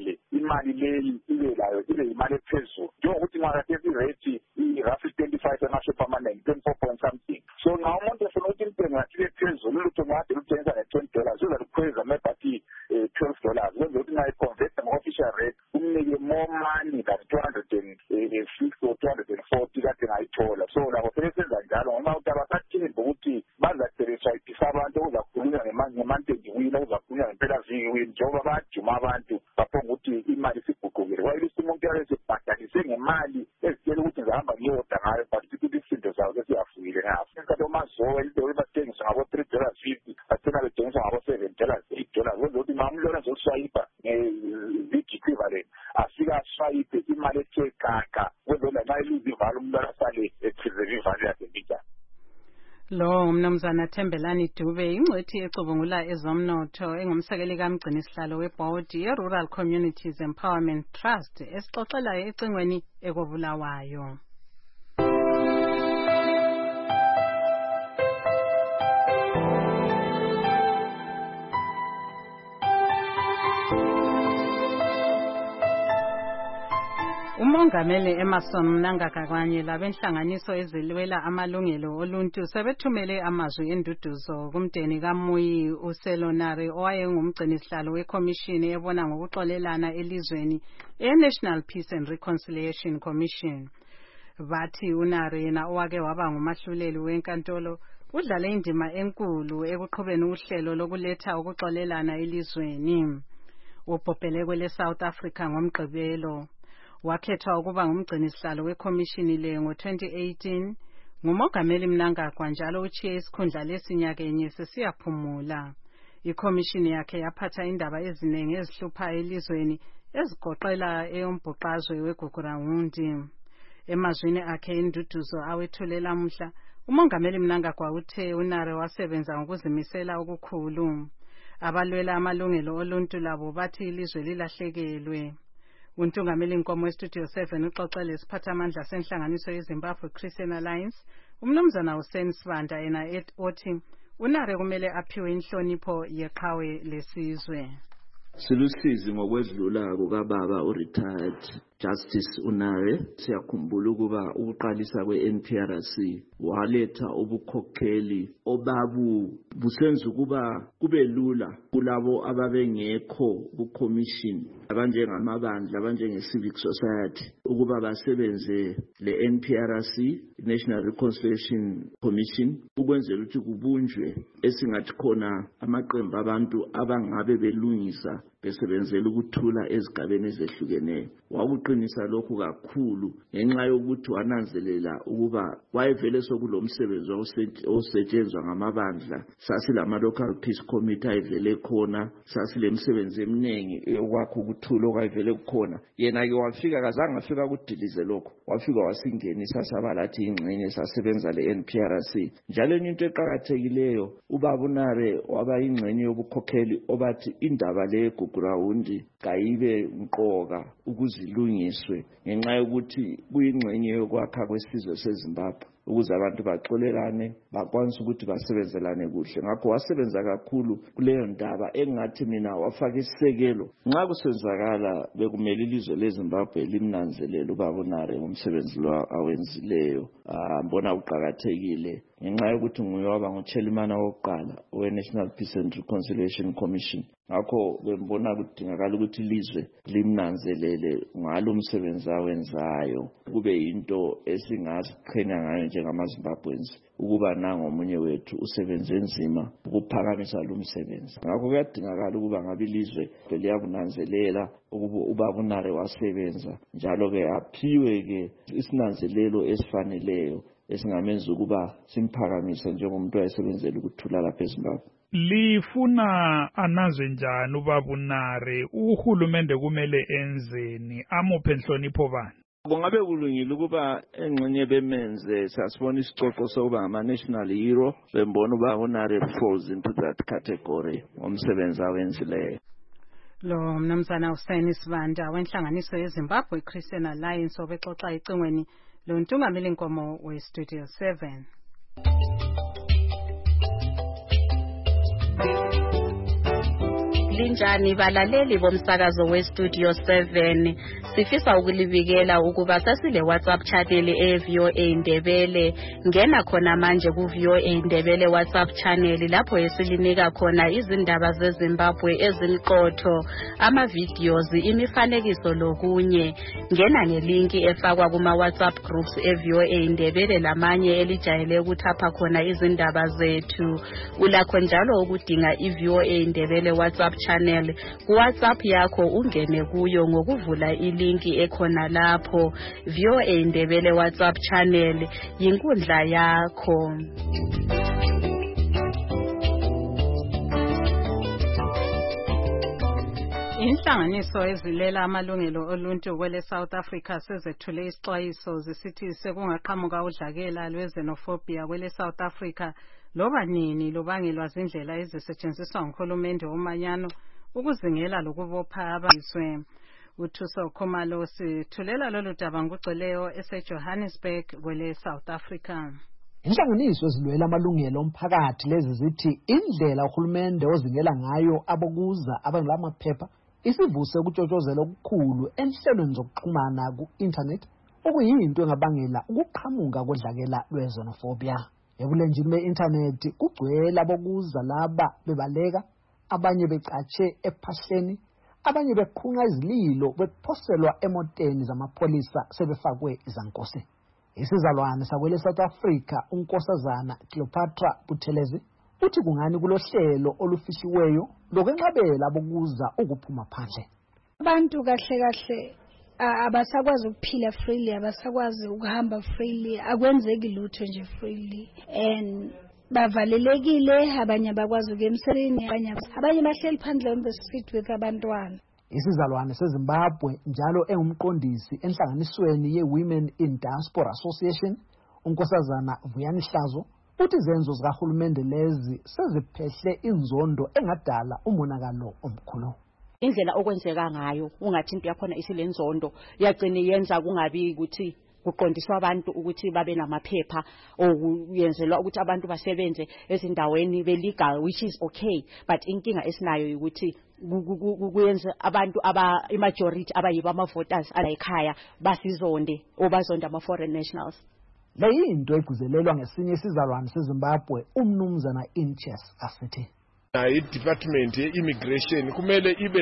imali leyi ibe imali ephezulu njengokuthi ngakathesi irate i-roughly 25 emasho permanent 24 point something. So nxa umuntu efuna ukuthi intengo yakhe ibe phezulu lutho ngade luthengisa nge-$20 uzalukhweza maybe athi $12 kwenza ukuthi nxa iconvert ama-official rate umnike more money than 250 or 240 kade ngayithola. So labo sebesenza njalo ngoba ukuthi abasathembi ukuthi bazapersuadisa abantu okuzakhulunywa ngemantendi wini okuzakhulunywa ngempela-viki wini njengoba bayajuma abantu baphonga ukuthi imali isiguqukile. Wayilisa umuntu yabe sebhadalise ngemali ezitshela ukuthi ngihamba ngiyoda ngayo but ukuthi izinto zawo sesiyafuyile ngazo. Isikhathi omazowe into bathengiswa ngabo-$3.50 bathena bethengiswa ngabo-$7, $8 kwenza ukuthi nxa umlona zoswayipa nge-big equivalent afika aswayipe imali ethe gaga kwenza ukuthi nxa iluza ivalo umlona asale epreserve ivalo yakhe mbijana. Lo mnumzana Thembelani Dube ingcwethi ecubungula ezomnotho engumsekeli kamgcini sihlalo webhodi ye-Rural Communities Empowerment Trust esixoxelayo ecingweni ekobulawayo. Umongameli Emmerson Mnangagwa kanye labenhlanganiso ezilwela amalungelo oluntu sebethumele amazwi enduduzo kumdeni kaMuyi uSelonare owayengumgcini sihlalo wekhomishini ebona ngokuxolelana elizweni eNational Peace and Reconciliation Commission. Bathi uNare yena owake waba ngumahluleli wenkantolo udlale indima enkulu ekuqhubeni uhlelo lokuletha ukuxolelana elizweni. Ubhobhele kwele South Africa ngomgqibelo. Wakhethwa ukuba ngumgcini sihlalo wekhomishini le ngo-2018 ngumongameli Mnangagwa njalo uchiye isikhundla lesinyakenye sesiyaphumula. Ikhomishini yakhe yaphatha indaba eziningi ezihluphayo elizweni ezigoqela eyombhuqazwe weGugurawundi. Emazwini akhe induduzo awethulela mhla umongameli Mnangagwa uthe uNare wasebenza ngokuzimisela okukhulu. Abalwela amalungelo oluntu labo bathi ilizwe lilahlekelwe. Untungameli Nkomo Studio 7 uxoxele isiphathamandla senhlanganiso yeZimbabwe Christian Alliance umnumzana Hussein Sibanda yena othi uNare kumele aphiwe inhlonipho yeqhawe lesizwe. Silusizi ngokwedlulako kababa retired Justice uNare. Siyakhumbula ukuba ukuqalisa kwe-NPRC waletha ubukhokheli obabu busenza ukuba kube lula kulabo ababengekho kucommission abanjengamabandla abanjenge-civic society ukuba basebenze le-NPRC National Reconciliation Commission ukwenzela ukuthi kubunjwe esingathi khona amaqembu abantu abangabe belungisa besebenzela ukuthula ezigabeni ezehlukeneyo. Wakuqinisa lokhu kakhulu ngenxa yokuthi wananzelela ukuba wayevele sokulomsebenzi osetshenzwa ngamabandla. Sasilama local peace committee ayivele khona, sasilemisebenzi eminingi yokwakha ukuthula okwayivele kukhona. Yena ke wafika kazange afika kudilize lokho, wafika wasingenisa sabalathi ingxenye sasebenza le-NPRC. Njalo enye into eqakathekileyo ubaba uNare waba ingxenye yobukhokheli obathi indaba le Gugurawundi kayibe mqoka ukuzilungiswe ngenxa yokuthi kuyingxenye yokwakha kwesizwe seZimbabwe ukuze abantu baxolelane bakwanise ukuthi basebenzelane kuhle. Ngakho wasebenza kakhulu kuleyo ndaba engathi mina wafaka isisekelo. Nxa kusenzakala bekumele ilizwe leZimbabwe limnanzelele ubaba uNare ngomsebenzi lo awenzileyo. Mbona uqhakathekile ngenxa yokuthi nguye waba nguchairman wokuqala we-National Peace and Reconciliation Commission. Ngakho bembona kudingakala ukuthi ilizwe limnanzelele ngalo umsebenzi awenzayo kube yinto esingaziqhenya ngayo njengamaZimbabweans ukuba nangomunye wethu usebenze nzima ukuphakamisa lo msebenzi. Ngakho kuyadingakala ukuba ngabe ilizwe liyakunanzelela ukuba ubaba uNare wasebenza njalo ke aphiwe ke isinanzelelo esifaneleyo esingamenza ukuba simphakamise njengomuntu oyesebenzela ukuthula lapha eZimbabwe. Lifuna anazwe njani ubaba uNare? Uhulumende kumele enzeni? Amuphe inhlonipho bani? Kungabe kulungile ukuba engxenye bemenze sasibona isicoco sokuba ngama-national hero bembona ubaba uNare falls into that category ngomsebenzi awenzileyo. Lo mnumzana Hussein Sibanda wenhlanganiso yeZimbabwe Christian Alliance obexoxa icingweni lo ntungameli Nkomo we-Studio 7. Linjani balaleli bomsakazo weStudio 7 sifisa ukulibikela ukuba sasile WhatsApp channel eVOA Ndebele ngena khona manje kuVOA Ndebele WhatsApp channel lapho esilinika khona izindaba zeZimbabwe eziniqotho ama videos imifanekiso lokunye ngena ngelinki efakwa kuma WhatsApp groups eVOA Ndebele lamanye elijayele ukuthapha khona izindaba zethu ulakho njalo ukudinga iVOA Ndebele WhatsApp channel WhatsApp yakho ungene kuyo ngokuvula ilinki ekhona lapho VOA Ndebele WhatsApp channel yinkundla yakho. Inhlanganiso ezilela amalungelo oluntu kwele South Africa sezethule isixwayiso zisithi sekungaqhamuka udlakela lwezenophobia kwele South Africa loba nini lubangelwa zindlela ezisetshenziswa nguhulumende womanyano ukuzingela lokubopha abazwe. Uthuso Khumalo sithulela lolu daba ngugcweleyo eseJohannesburg kwele South Africa. Inhlanganiso ezilwela amalungelo omphakathi lezi zithi indlela uhulumende ozingela ngayo abokuza abangelamaphepha isivuse ukutshotshozela okukhulu enhlelweni zokuxhumana ku-internet okuyinto engabangela ukuqhamuka kodlakela lwezenophobia. Ebulenjini be-internet kugcwele abokuza laba bebaleka, abanye becatshe ephahleni, abanye beqhunqa izililo bephoselwa emoteni zamapholisa sebefakwe izankosi. Isizalwane sakwele South Africa unkosazana Cleopatra Buthelezi uthi kungani kulohlelo olufishiweyo lokwenqabela abokuza ukuphuma phandle. Abantu kahle abasakwazi ukuphila freely, abasakwazi ukuhamba freely, akwenzeki lutho nje freely and bavalelekile, abanye bakwazi ukuyemsebenzini, abanye bahleli phandle on the street with abantwana. Isizalwane seZimbabwe njalo engumqondisi enhlanganisweni ye-Women in Diaspora Association unkosazana Vuyani Hlazo uthi izenzo zikahulumende lezi seziphehle inzondo engadala umonakalo omkhulu. Indlela okwenzeka ngayo ungathi into yakhona isilenzondo yagcina yenza kungabi ukuthi kuqondiswa abantu ukuthi babe namaphepha okuyenzelwa ukuthi abantu basebenze ezindaweni belegal, which is okay, but inkinga esinayo ukuthi kuyenza abantu imajority abayiba ama-voters alayikhaya basizonde obazonda ama-foreign nationals. Le yinto eguzelelwa ngesinye isizalwane seZimbabwe umnumzana Inches asithi i-department ye-immigration kumele ibe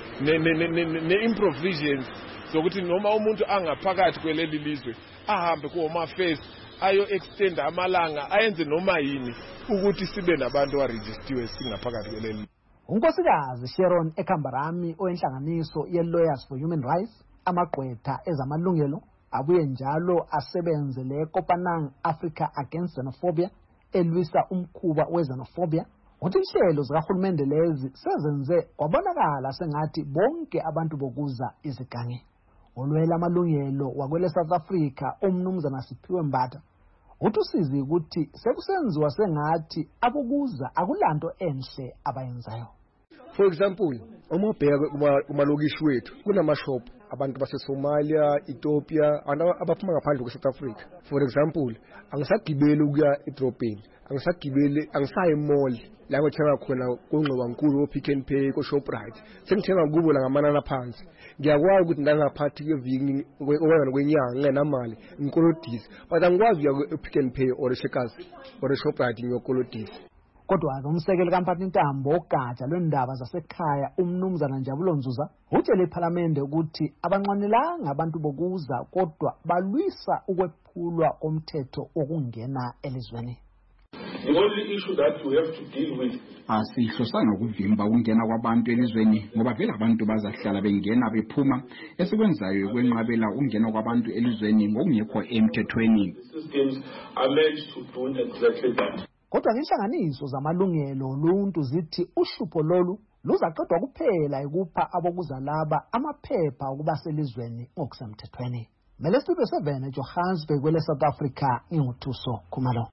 ne-improvisions zokuthi noma umuntu angaphakathi kweleli lizwe ahambe ku-home affairs ayo-extend amalanga ayenze noma yini ukuthi sibe nabantu abarejistiwe singaphakathi kweleli. Unkosikazi Sharon Ekambarami oyenhlanganiso ye-Lawyers for Human Rights amagqwetha ezamalungelo abuye njalo asebenze le-Kopanang Africa Against Xenophobia elwisa umkhuba wezenophobia uthi inhlelo zikahulumende lezi sezenze kwabonakala sengathi bonke abantu bokuza izigange. Olwela amalungelo wakwele South Africa umnumzana Siphiwe Mbatha uthi usizi ukuthi sekusenziwa sengathi abokuza akulanto enhle abayenzayo. For example, umabheka kumalokishi wethu kunamashop abantu baseSomalia, Ethiopia, abaphuma ngaphandle kweSouth Africa. For example, angisagibeli ukuya edrobheni, angisayi emall la ngithenga khona konxiwa nkulu oPick n Pay koShoprite. Sengithenga kubo la ngamanana phansi. Ngiyakwazi ukuthi ndangaphathi keviki okanye kwenyanga ngenamali ngikolodisi, but angikwazi ukuya ePick n Pay or eShekas or eShoprite ngiyokolodisa. Kodwa umsekeli kaMphathi Ntambo ogatsha lwendaba zasekhaya umnumzana Njabulo Nzuza utshele iPhalamende ukuthi abanxanelanga abantu bokuza kodwa balwisa ukwephulwa komthetho okungena elizweni. The only issue that we have to deal with asihlosanga ukuvimba ukungena kwabantu elizweni ngoba vele abantu bazahlala bengena bephuma esikwenzayo kwenqabela ukungena kwabantu elizweni ngokungekho emthethweni. Systems are meant to do exactly that. Kodwa inhlanganiso zamalungelo oluntu zithi uhlupho lolu luzaqedwa kuphela ekupha abokuza laba amaphepha okuba selizweni ngokusemthethweni. Melesibe 7 Johannesburg kwele South Africa inguthuso Khumalo.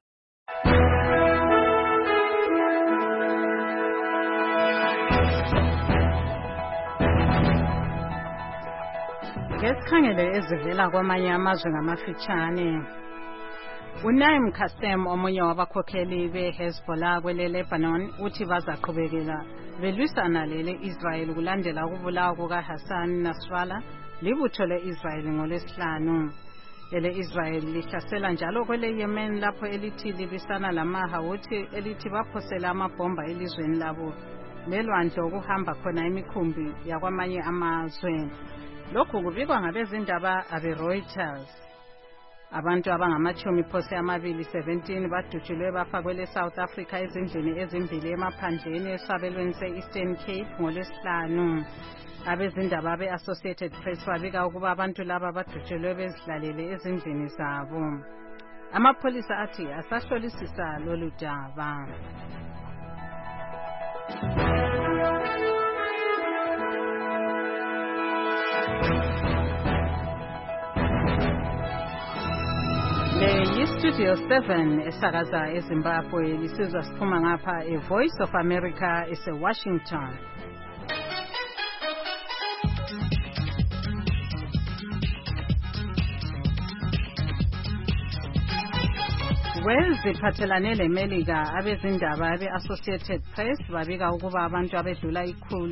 Ngesikhangele ezivela kwamanye amazwe ngamafitshane. uNaim Qassem omunye wabakhokheli beHezbollah kweleLebanon uthi bazaqhubekela belwisana lele-Israel kulandela ukubulawa kukaHassan Nasrallah libutho le-Israel ngolwesihlanu. Ele-Israel lihlasela njalo kwele-Yemen lapho elithi libisana lamaHouthi elithi baphosela amabhomba elizweni labo lelwandle okuhamba khona imikhumbi yakwamanye amazwe. Lokhu kubikwa ngabezindaba abe-Reuters. Abantu abangama-17 badutshulwe bafa kwele-South Africa ezindlini ezimbili emaphandleni esabelweni se-Eastern Cape ngolwesihlanu. Abezindaba be-Associated Press babika ukuba abantu laba badutshulwe bezihlalele ezindlini zabo. Amapholisa athi asahlolisisa lolu daba. Studio 7 esakaza eZimbabwe lisizwa siphuma ngapha eVoice of America eseWashington. Weziphathelane leMelika abezindaba be-Associated Press babika ukuba abantu abedlula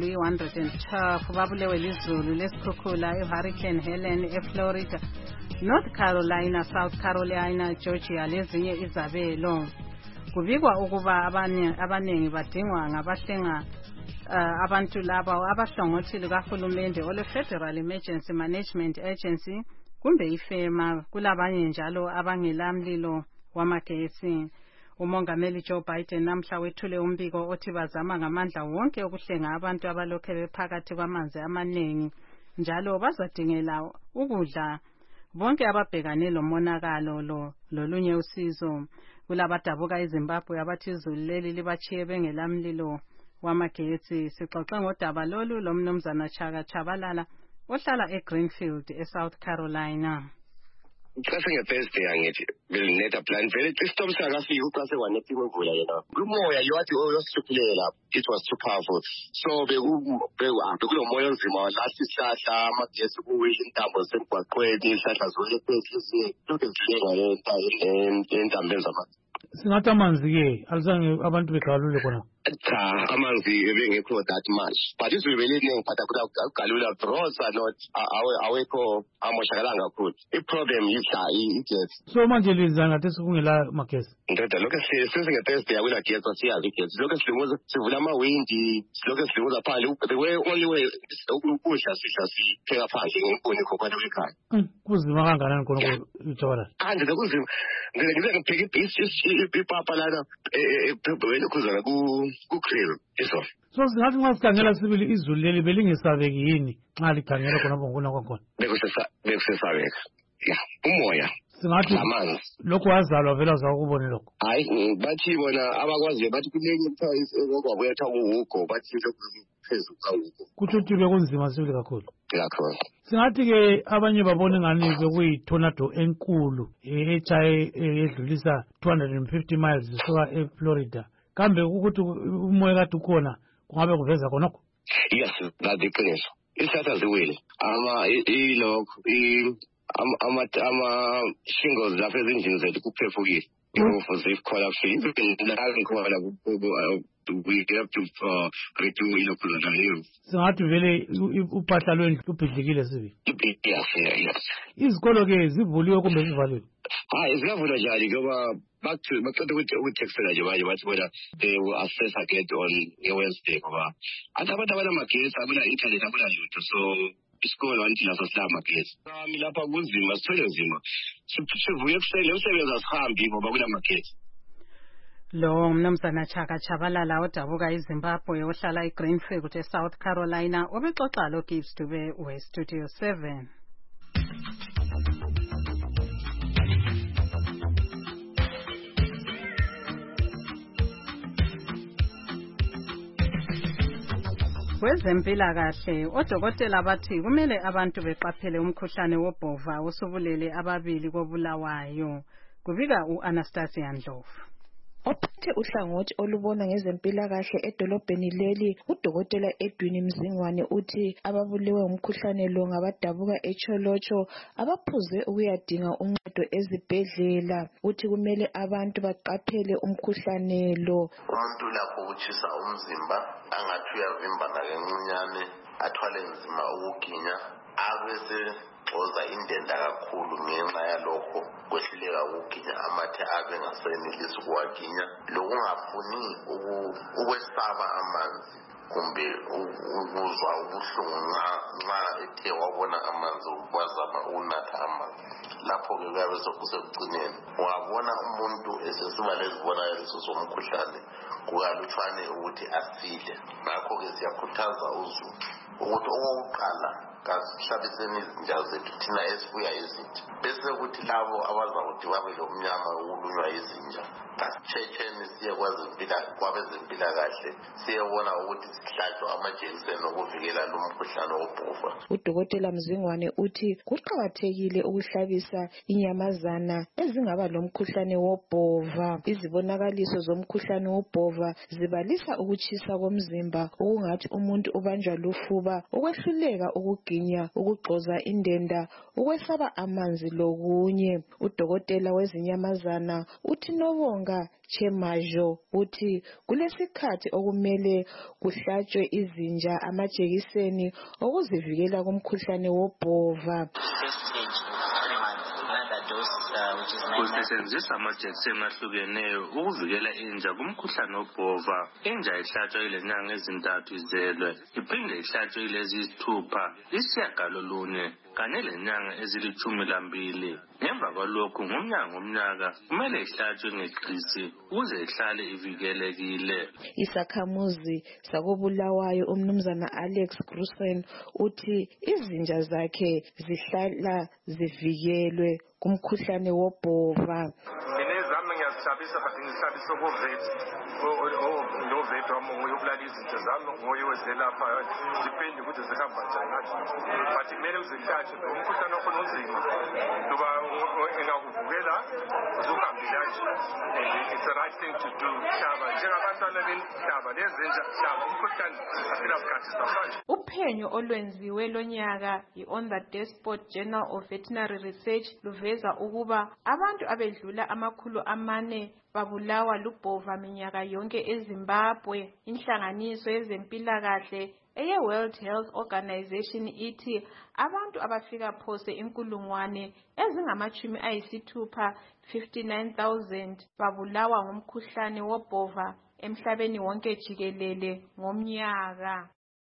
112 babulewe lizulu lesikhukhula iHurricane Helen eFlorida, North Carolina, South Carolina, Georgia lezinye izabelo. Kubikwa ukuba abanengi badingwa ngabahlenga abantu laba abahlongothile kahulumende ole-Federal Emergency Management Agency kumbe iFEMA, kulabanye njalo abangelamlilo wamagesi. Umongameli Joe Biden namhla wethule umbiko othi bazama ngamandla wonke ukuhlenga abantu abalokhe bephakathi kwamanzi amanengi, njalo bazadingela ukudla bonke ababhekane lomonakalo lolunye usizo. Kulabadabuka eZimbabwe abathi izulu leli libachiye bengelamlilo wamagesi. Sixoxe ngodaba lolu lomnumzana Chaka Chabalala ohlala eGreenfield eSouth Carolina. Kasenge Thursday angithi belinetha plan vele istorm sakafika uqase kwanethi imvula yena umoya yathi oyosihluphela it was too powerful so bekulomoya onzima last isihlahla amagesi kuwisha intambo semgwaqweni isihlahla zonke phezulu lokho ziyenga entambeni zamanzi. Singathi amanzi-ke alizange abantu begalule khona. Cha, amanzi ebengekho that much, but izulu beliningi but akugalula because not awekho amoshakalanga kakhulu. I-problem igesi. So manje lizanga ngathi sekungela magesi. Ndoda lokho sesinge-Thursday akula gesi siyazi igesi. Lokho silinguza sivula amawindi, lokho silinguza phandle. The only way ukudla sidla sipheka phandle ngempuni khokhwana ekhaya. Kuzima kangakanani khona uJola? Nje kuzima. Ngize ngipheke ipapa lana ebhebhweni khuzana ku-grill eso. So singathi nxa sikhangela sibili izulu leli belingesabeki yini nxa likhangela khona ngokuna kwakhona? Bekusesabeka. Ya, umoya. Singathi lokho wazalwa vela uzakubone lokho. Hayi bathi bona abakwaziyo bathi kunenye umthayisi okwabuyetha uhugo bathi lokhu phezulu kahugo. Kuthi uthi bekunzima sibili kakhulu. Kakhulu. Singathi-ke abanye babone ngani bekuyi-tornado enkulu echaye edlulisa 250 miles isuka eFlorida. Kambe ukuthi umoya kade ukhona kungabe kuveza khonokho? Yes, that's iqiniso. Isihlahla ziwile ilokho ama-shingles lapha ezindlini zethu kuphefukile. Ihofu zikholaphile we have to redo ilokhu. Singathi vele uphahla lwendlu lubhidlikile sibi. Yes. Izikolo-ke zivuliwe kumbe zivaliwe? Hayi ziyavula njani ngoba baqeda ukuthexela nje manje bathi bona they will assess again on Wednesday ngoba abantu abanamagesi abana-internet abanalutho so isikolo anti naso silamagesi. Lapha kunzima sithole nzima sivuye ekuseni umsebenzi asihambi ngoba kunamagesi. Lo mnumzana Chaka Chabalala odabuka eZimbabwe ohlala eGreenfield eSouth Carolina obexoxa lo Gibbs Dube weStudio 7. Kwezempilakahle odokotela bathi kumele abantu beqaphele umkhuhlane wobhova usubulele ababili kobulawayo. Kubika uAnastasia Ndlovu. Ophethe uhlangothi olubona ngezempilakahle edolobheni leli udokotela Edwin Mzingwane uthi ababulewe umkhuhlane lo ngabadabuka eCholocho abaphuze ukuyadinga uncedo ezibhedlela. Uthi kumele abantu baqaphele umkhuhlane lo. Umuntu lapho ukutshisa umzimba angathi uyavimbana kancinyane athwale nzima ukuginya abese xoza indenda kakhulu ngenxa yalokho kwehluleka ukuginya amathe abe ngasenelisi ukuwaginya lokungafuni ukwesaba amanzi kumbe ukuzwa ubuhlungu nxa ethe wabona amanzi wazama ukunatha amanzi. Lapho-ke kuyabe sokusekugcineni ungabona umuntu esesiba lezibonakaliso zomkhuhlane kukalutshwane ukuthi asile. Ngakho-ke siyakhuthaza uzulu ukuthi okokuqala kasihlabiseni izinja zethu thina esibuya izinja, bese kuthi labo abazakuthi babe lomnyama wokulunywa izinja kasitshetheni siye kwabezempilakahle siyebona ukuthi sihlatshwa amajekiseni okuvikela lo mkhuhlane wobhova. Udokotela Mzingwane uthi kuqakathekile ukuhlabisa inyamazana ezingaba lomkhuhlane wobhova. Izibonakaliso zomkhuhlane wobhova zibalisa ukutshisa komzimba, ukungathi umuntu ubanjwa lufuba, ukwehluleka ukuginya, ukugxoza indenda, ukwesaba amanzi lokunye. Udokotela wezinyamazana uthi Nobonga Chemajo uthi kulesikhathi okumele kuhlatshwe izinja amajekiseni okuzivikela kumkhuhlane wobhova. Kusetshenziswa amajekiseni ahlukeneyo ukuvikela inja kumkhuhlane wobhova. Inja ihlatshwa ilenyanga ezintathu izelwe, iphinde ihlatshwe ileziyisithupha, isiyagalolunye kanye lenyanga ezili-12. Ngemva kwalokhu ngomnyaka kumele ihlatshwe ngeqisi ukuze ihlale ivikelekile. Isakhamuzi sakobulawayo umnumzana Alex Grusen uthi izinja zakhe zihlala zivikelwe kumkhuhlane wobhova. Inezami ngiyazithabisa but ngihlabisa kuvethi novethi wami uyobulala izinto zami ngoye wezelapha depende ukuthi zihamba njani but kumele uzihlathe umkhuhlane wakhona unzima ngoba engakuvukela uzuhambela nje. It's the right thing to do. Hlaba njengabantwana benhlaba lezinja hlaba umkhuhlane asilasikhathi safanje. Uphenyo olwenziwe lonyaka yi-On the Despot Journal of Veterinary Research luveza ukuba abantu abedlula 400 babulawa lubhova minyaka yonke eZimbabwe. Inhlanganiso yezempilakahle eye-World Health Organization ithi abantu abafika phose 59,000 babulawa ngumkhuhlane wobhova emhlabeni wonke jikelele ngomnyaka.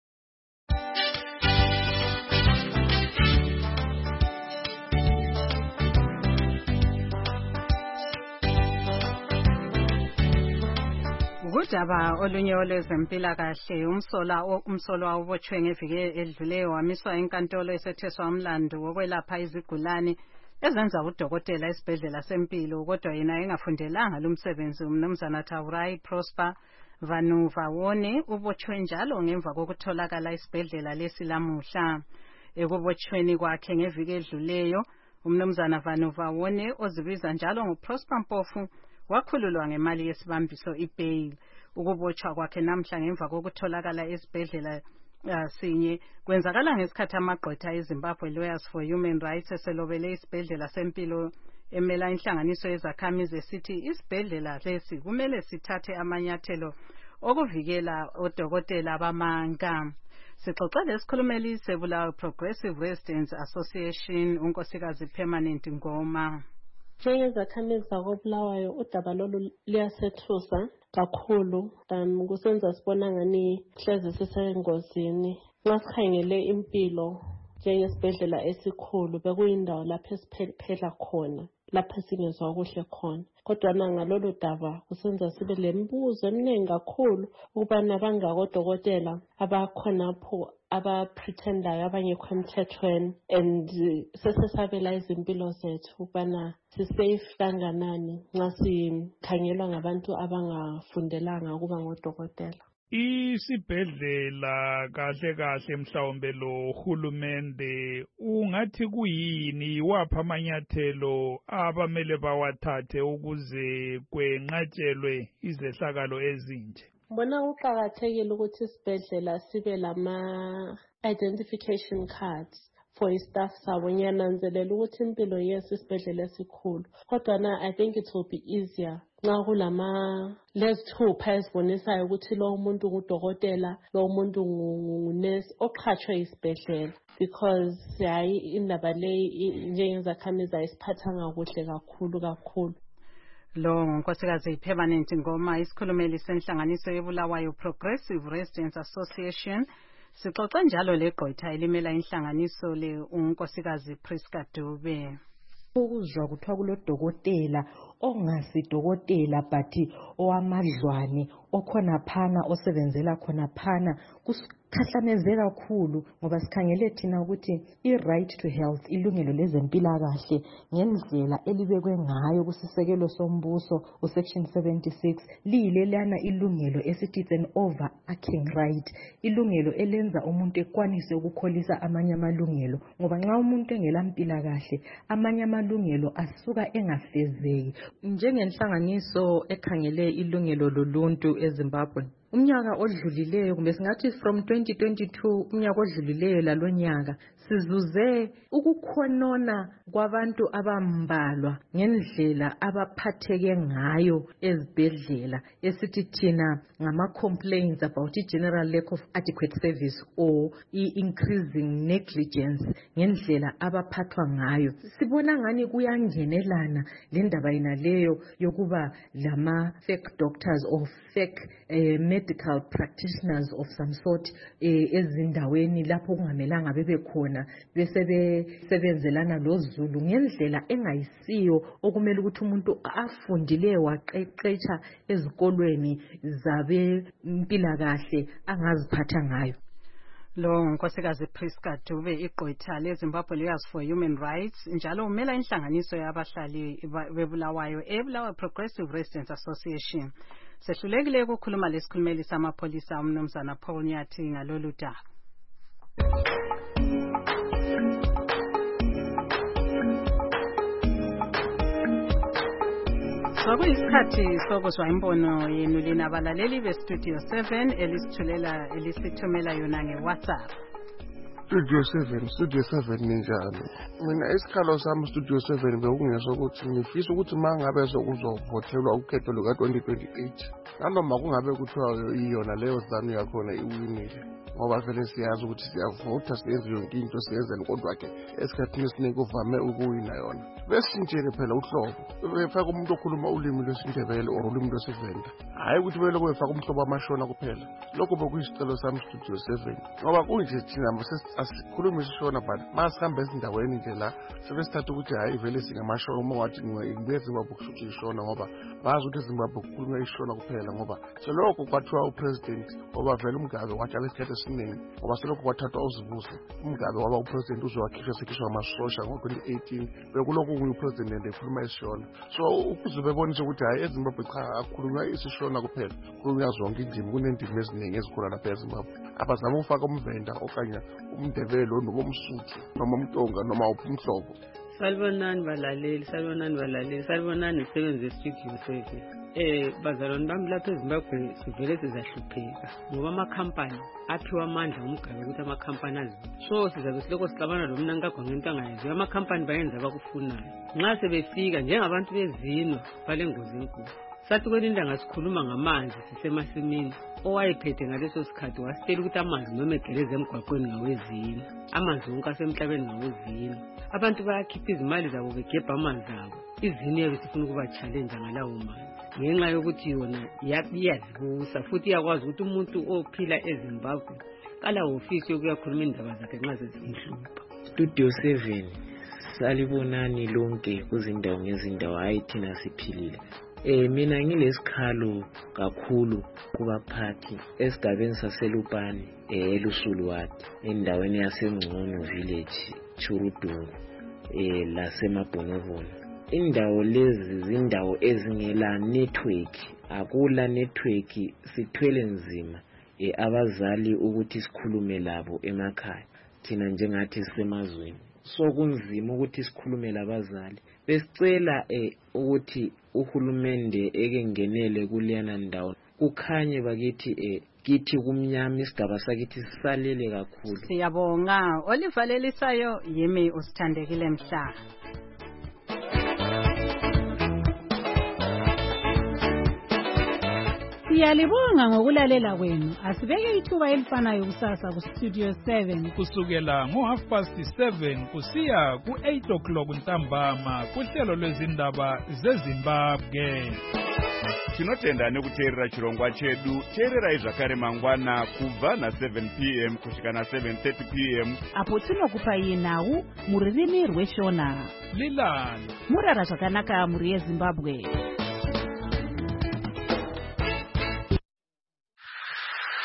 Udaba olunye olwezempilakahle umsolwa ubotshwe ngeviki edluleyo wamiswa enkantolo esetheswa umlando wokwelapha izigulane ezenza udokotela esibhedlela sempilo kodwa yena engafundelanga lumsebenzi. Umnumzana Taurai Prosper Vanuvawone ubotshwe njalo ngemva kokutholakala esibhedlela lesi lamuhla. Ekubotshweni kwakhe ngeviki edluleyo umnumzana Vanuvawone ozibiza njalo nguProsper Mpofu wakhululwa ngemali yesibambiso ibail. Ukubotshwa kwakhe namhla ngemva kokutholakala esibhedlela sinye kwenzakala ngesikhathi amagqwetha eZimbabwe Lawyers for Human Rights eselobele isibhedlela sempilo emela inhlanganiso yezakhamizi esithi isibhedlela lesi kumele sithathe amanyathelo okuvikela odokotela bamanga. Sixoxe lesikhulumeli sebulawayo Progressive Residents Association unkosikazi Permanent Ngoma. Njengezakhamizi zakobulawayo udaba lolu liyasethusa kakhulu. Kusenza sibona ngani hleze sisengozini. Ngasikhangele impilo njengesibhedlela esikhulu bekuyindawo lapho esiphela khona, lapho singezwa kuhle khona. Kodwa ngalolu daba kusenza sibe lembuzo eminingi kakhulu ukubana bangakodokotela abakhonapho abapretendayo abangekho emthethweni and sesesabela izimpilo zethu ukubana sisafe kanganani nxa sikhangelwa ngabantu abangafundelanga ukuba ngodokotela. isibhedlela kahle kahle mhlawumbe lo hulumende ungathi kuyini wapha amanyathelo abamele bawathathe ukuze kwenqatshelwe izehlakalo ezinje? Bona kuqakathekile ukuthi isibhedlela sibe lama-identification cards for istaff sabo. Ngiyananzelela ukuthi impilo yes isibhedlela esikhulu, kodwa na I think it will be easier nxa kulama lezithupha ezibonisayo ukuthi lo muntu ngudokotela, lo muntu ngunesi oqhatshwe isibhedlela, because hayi indaba leyi njengezakhamizi ayisiphathanga kuhle kakhulu. Lo ngunkosikazi Permanent Ngoma, isikhulumeli senhlanganiso yeBulawayo Progressive Residents Association. Sixoxe njalo legqwetha elimela inhlanganiso le unkosikazi Priska Dube. Ukuzwa kuthiwa kulodokotela ongasidokotela but owamadlwane okhona phana osebenzela khona phana kukhahlameze kakhulu, ngoba sikhangele thina ukuthi i-right to health, ilungelo lezempilakahle ngendlela elibekwe ngayo kusisekelo sombuso usection 76 liyilelana ilungelo esithi it's an overarching right, ilungelo elenza umuntu ekwanise ukukholisa amanye amalungelo, ngoba nxa umuntu engelampilakahle amanye amalungelo asuka engafezeki. Njengenhlanganiso ekhangele ilungelo loluntu eZimbabwe, umnyaka odlulileyo kumbe singathi from 2022 umnyaka odlulileyo lalonyaka sizuze ukukhonona kwabantu abambalwa ngendlela abaphatheke ngayo ezibhedlela esithi thina ngama-complaints about general lack of adequate service or increasing negligence ngendlela abaphathwa ngayo. Sibona ngani kuyangenelana lendaba yonaleyo yokuba lama-fake doctors or fake medical practitioners of some sort ezindaweni lapho kungamelanga bebe khona bese besebenzelana loZulu ngendlela engayisiyo okumele ukuthi umuntu afundile waqeqetsha ezikolweni zabe impilakahle angaziphatha ngayo. Lo nkosikazi Priska Dube, igqwetha leZimbabwe Lawyers for Human Rights, njalo umela inhlanganiso yabahlali beBulawayo eBulawayo Progressive Residents Association. Sehlulekile ukukhuluma lesikhulumeli samapholisa umnumzana Paul Nyathi ngalolu daba. Sokuyisikhathi sokuzwa imbono yenu lina abalaleli beStudio 7 elisithumela yona ngeWhatsApp. Studio 7 ninjani? Mina isikhalo sami Studio 7 bekungeso ukuthi ngifisa ukuthi mangabe sokuzovothelwa ukhetho luka 2028 nanoma kungabe kuthiwa iyona leyo zanu yakhona iwinile, ngoba vele siyazi ukuthi siyavota siyenze yonke into siyenzeni, kodwa ke esikhathini esiningi uvame ukuwina yona. Besintshele phela uhlobo, befaka umuntu okhuluma ulimi lwesiNdebele or ulimi lwesivenda, hayi ukuthi vele kuyefaka umhlobo amashona kuphela. Lokho bekuyisicelo sami Studio 7, ngoba kunje thina asikhulumi isishona but masihambe ezindaweni nje la sebesithatha ukuthi hayi vele singamashona, uma wathi ngeZimbabwe kushuthi ishona, ngoba bazi ukuthi eZimbabwe kukhulunywa ishona kuphela, ngoba selokho kwathiwa upresident, ngoba vele uMgabe watshala isikhathi esiningi, ngoba selokho kwathathwa uzibuze uMgabe waba upresident uzowakhishwa amasosha ngo-2018 bekulokhu kuyi-president ekhuluma isishona. So ukuze bebonise ukuthi hayi eZimbabwe cha akukhulunywa isishona kuphela, kukhulunywa zonke indimi, kunendimi eziningi ezikhona lapha eZimbabwe. Abazama ukufaka umvenda okanye umndebele noma umsuthu noma umtonga noma uphi umhlobo. Salibonani balaleli, salibonani isebenze Studio 7. Bazalwane bami lapha eZimbabwe sivele sizahlupheka ngoba amakhampani aphiwa amandla uMgabe ukuthi amakhampani aziwe. So sizabe siloko sixabana lo mnankagwa ngento angayenziyo, amakhampani bayenza abakufunayo. Nxa sebefika njengabantu bezinwa bale ngozi enkulu. Sathi kwelinda ngasikhuluma ngamanzi sisemasimini, owayephethe ngaleso sikhathi wasitela ukuthi amanzi noma egeleze emgwaqweni ngawezini, amanzi wonke asemhlabeni ngawezini. Abantu bayakhipha izimali zabo begebha amanzi abo, izini yabe sifuna ukuba challenge ngalawo manzi, ngenxa yokuthi yona iyazibusa futhi iyakwazi ukuthi umuntu ophila eZimbabwe kala ofisi yokuyakhuluma indaba zakhe nxa sezimhlupha. Studio 7 salibonani lonke kuzindawo ngezindawo, hayi thina siphilile. Mina ngilesikhalo kakhulu kubaphathi esigabeni saseLupane eLusulwati endaweni yaseNgcono village Churudungu laseMabhonobhono. Indawo lezi zindawo ezingela network, akula network, sithwele nzima abazali ukuthi sikhulume labo emakhaya thina njengathi sisemazweni so kunzima ukuthi sikhulume labazali besicela ukuthi uhulumende ekengenele kuleyana ndawo kukhanye bakithi kithi kumnyama isigaba sakithi sisalele kakhulu. Siyabonga. Olivalelisayo yimi usithandekile Mhlanga. Siyalibonga ngokulalela kwenu. Asibeke ithuba elifanayo kusasa ku Studio 7 kusukela ngo7:30 kusiya ku8 ntambama kuhlelo lwezindaba zeZimbabwe. Tinotenda nekuteerera chirongwa chedu. Teererai zvakare mangwana kubva na7 p.m. kusvika na7:30 p.m. apo tinokupai nhau muririmi rweshona. Lilani murara zvakanaka muri yeZimbabwe.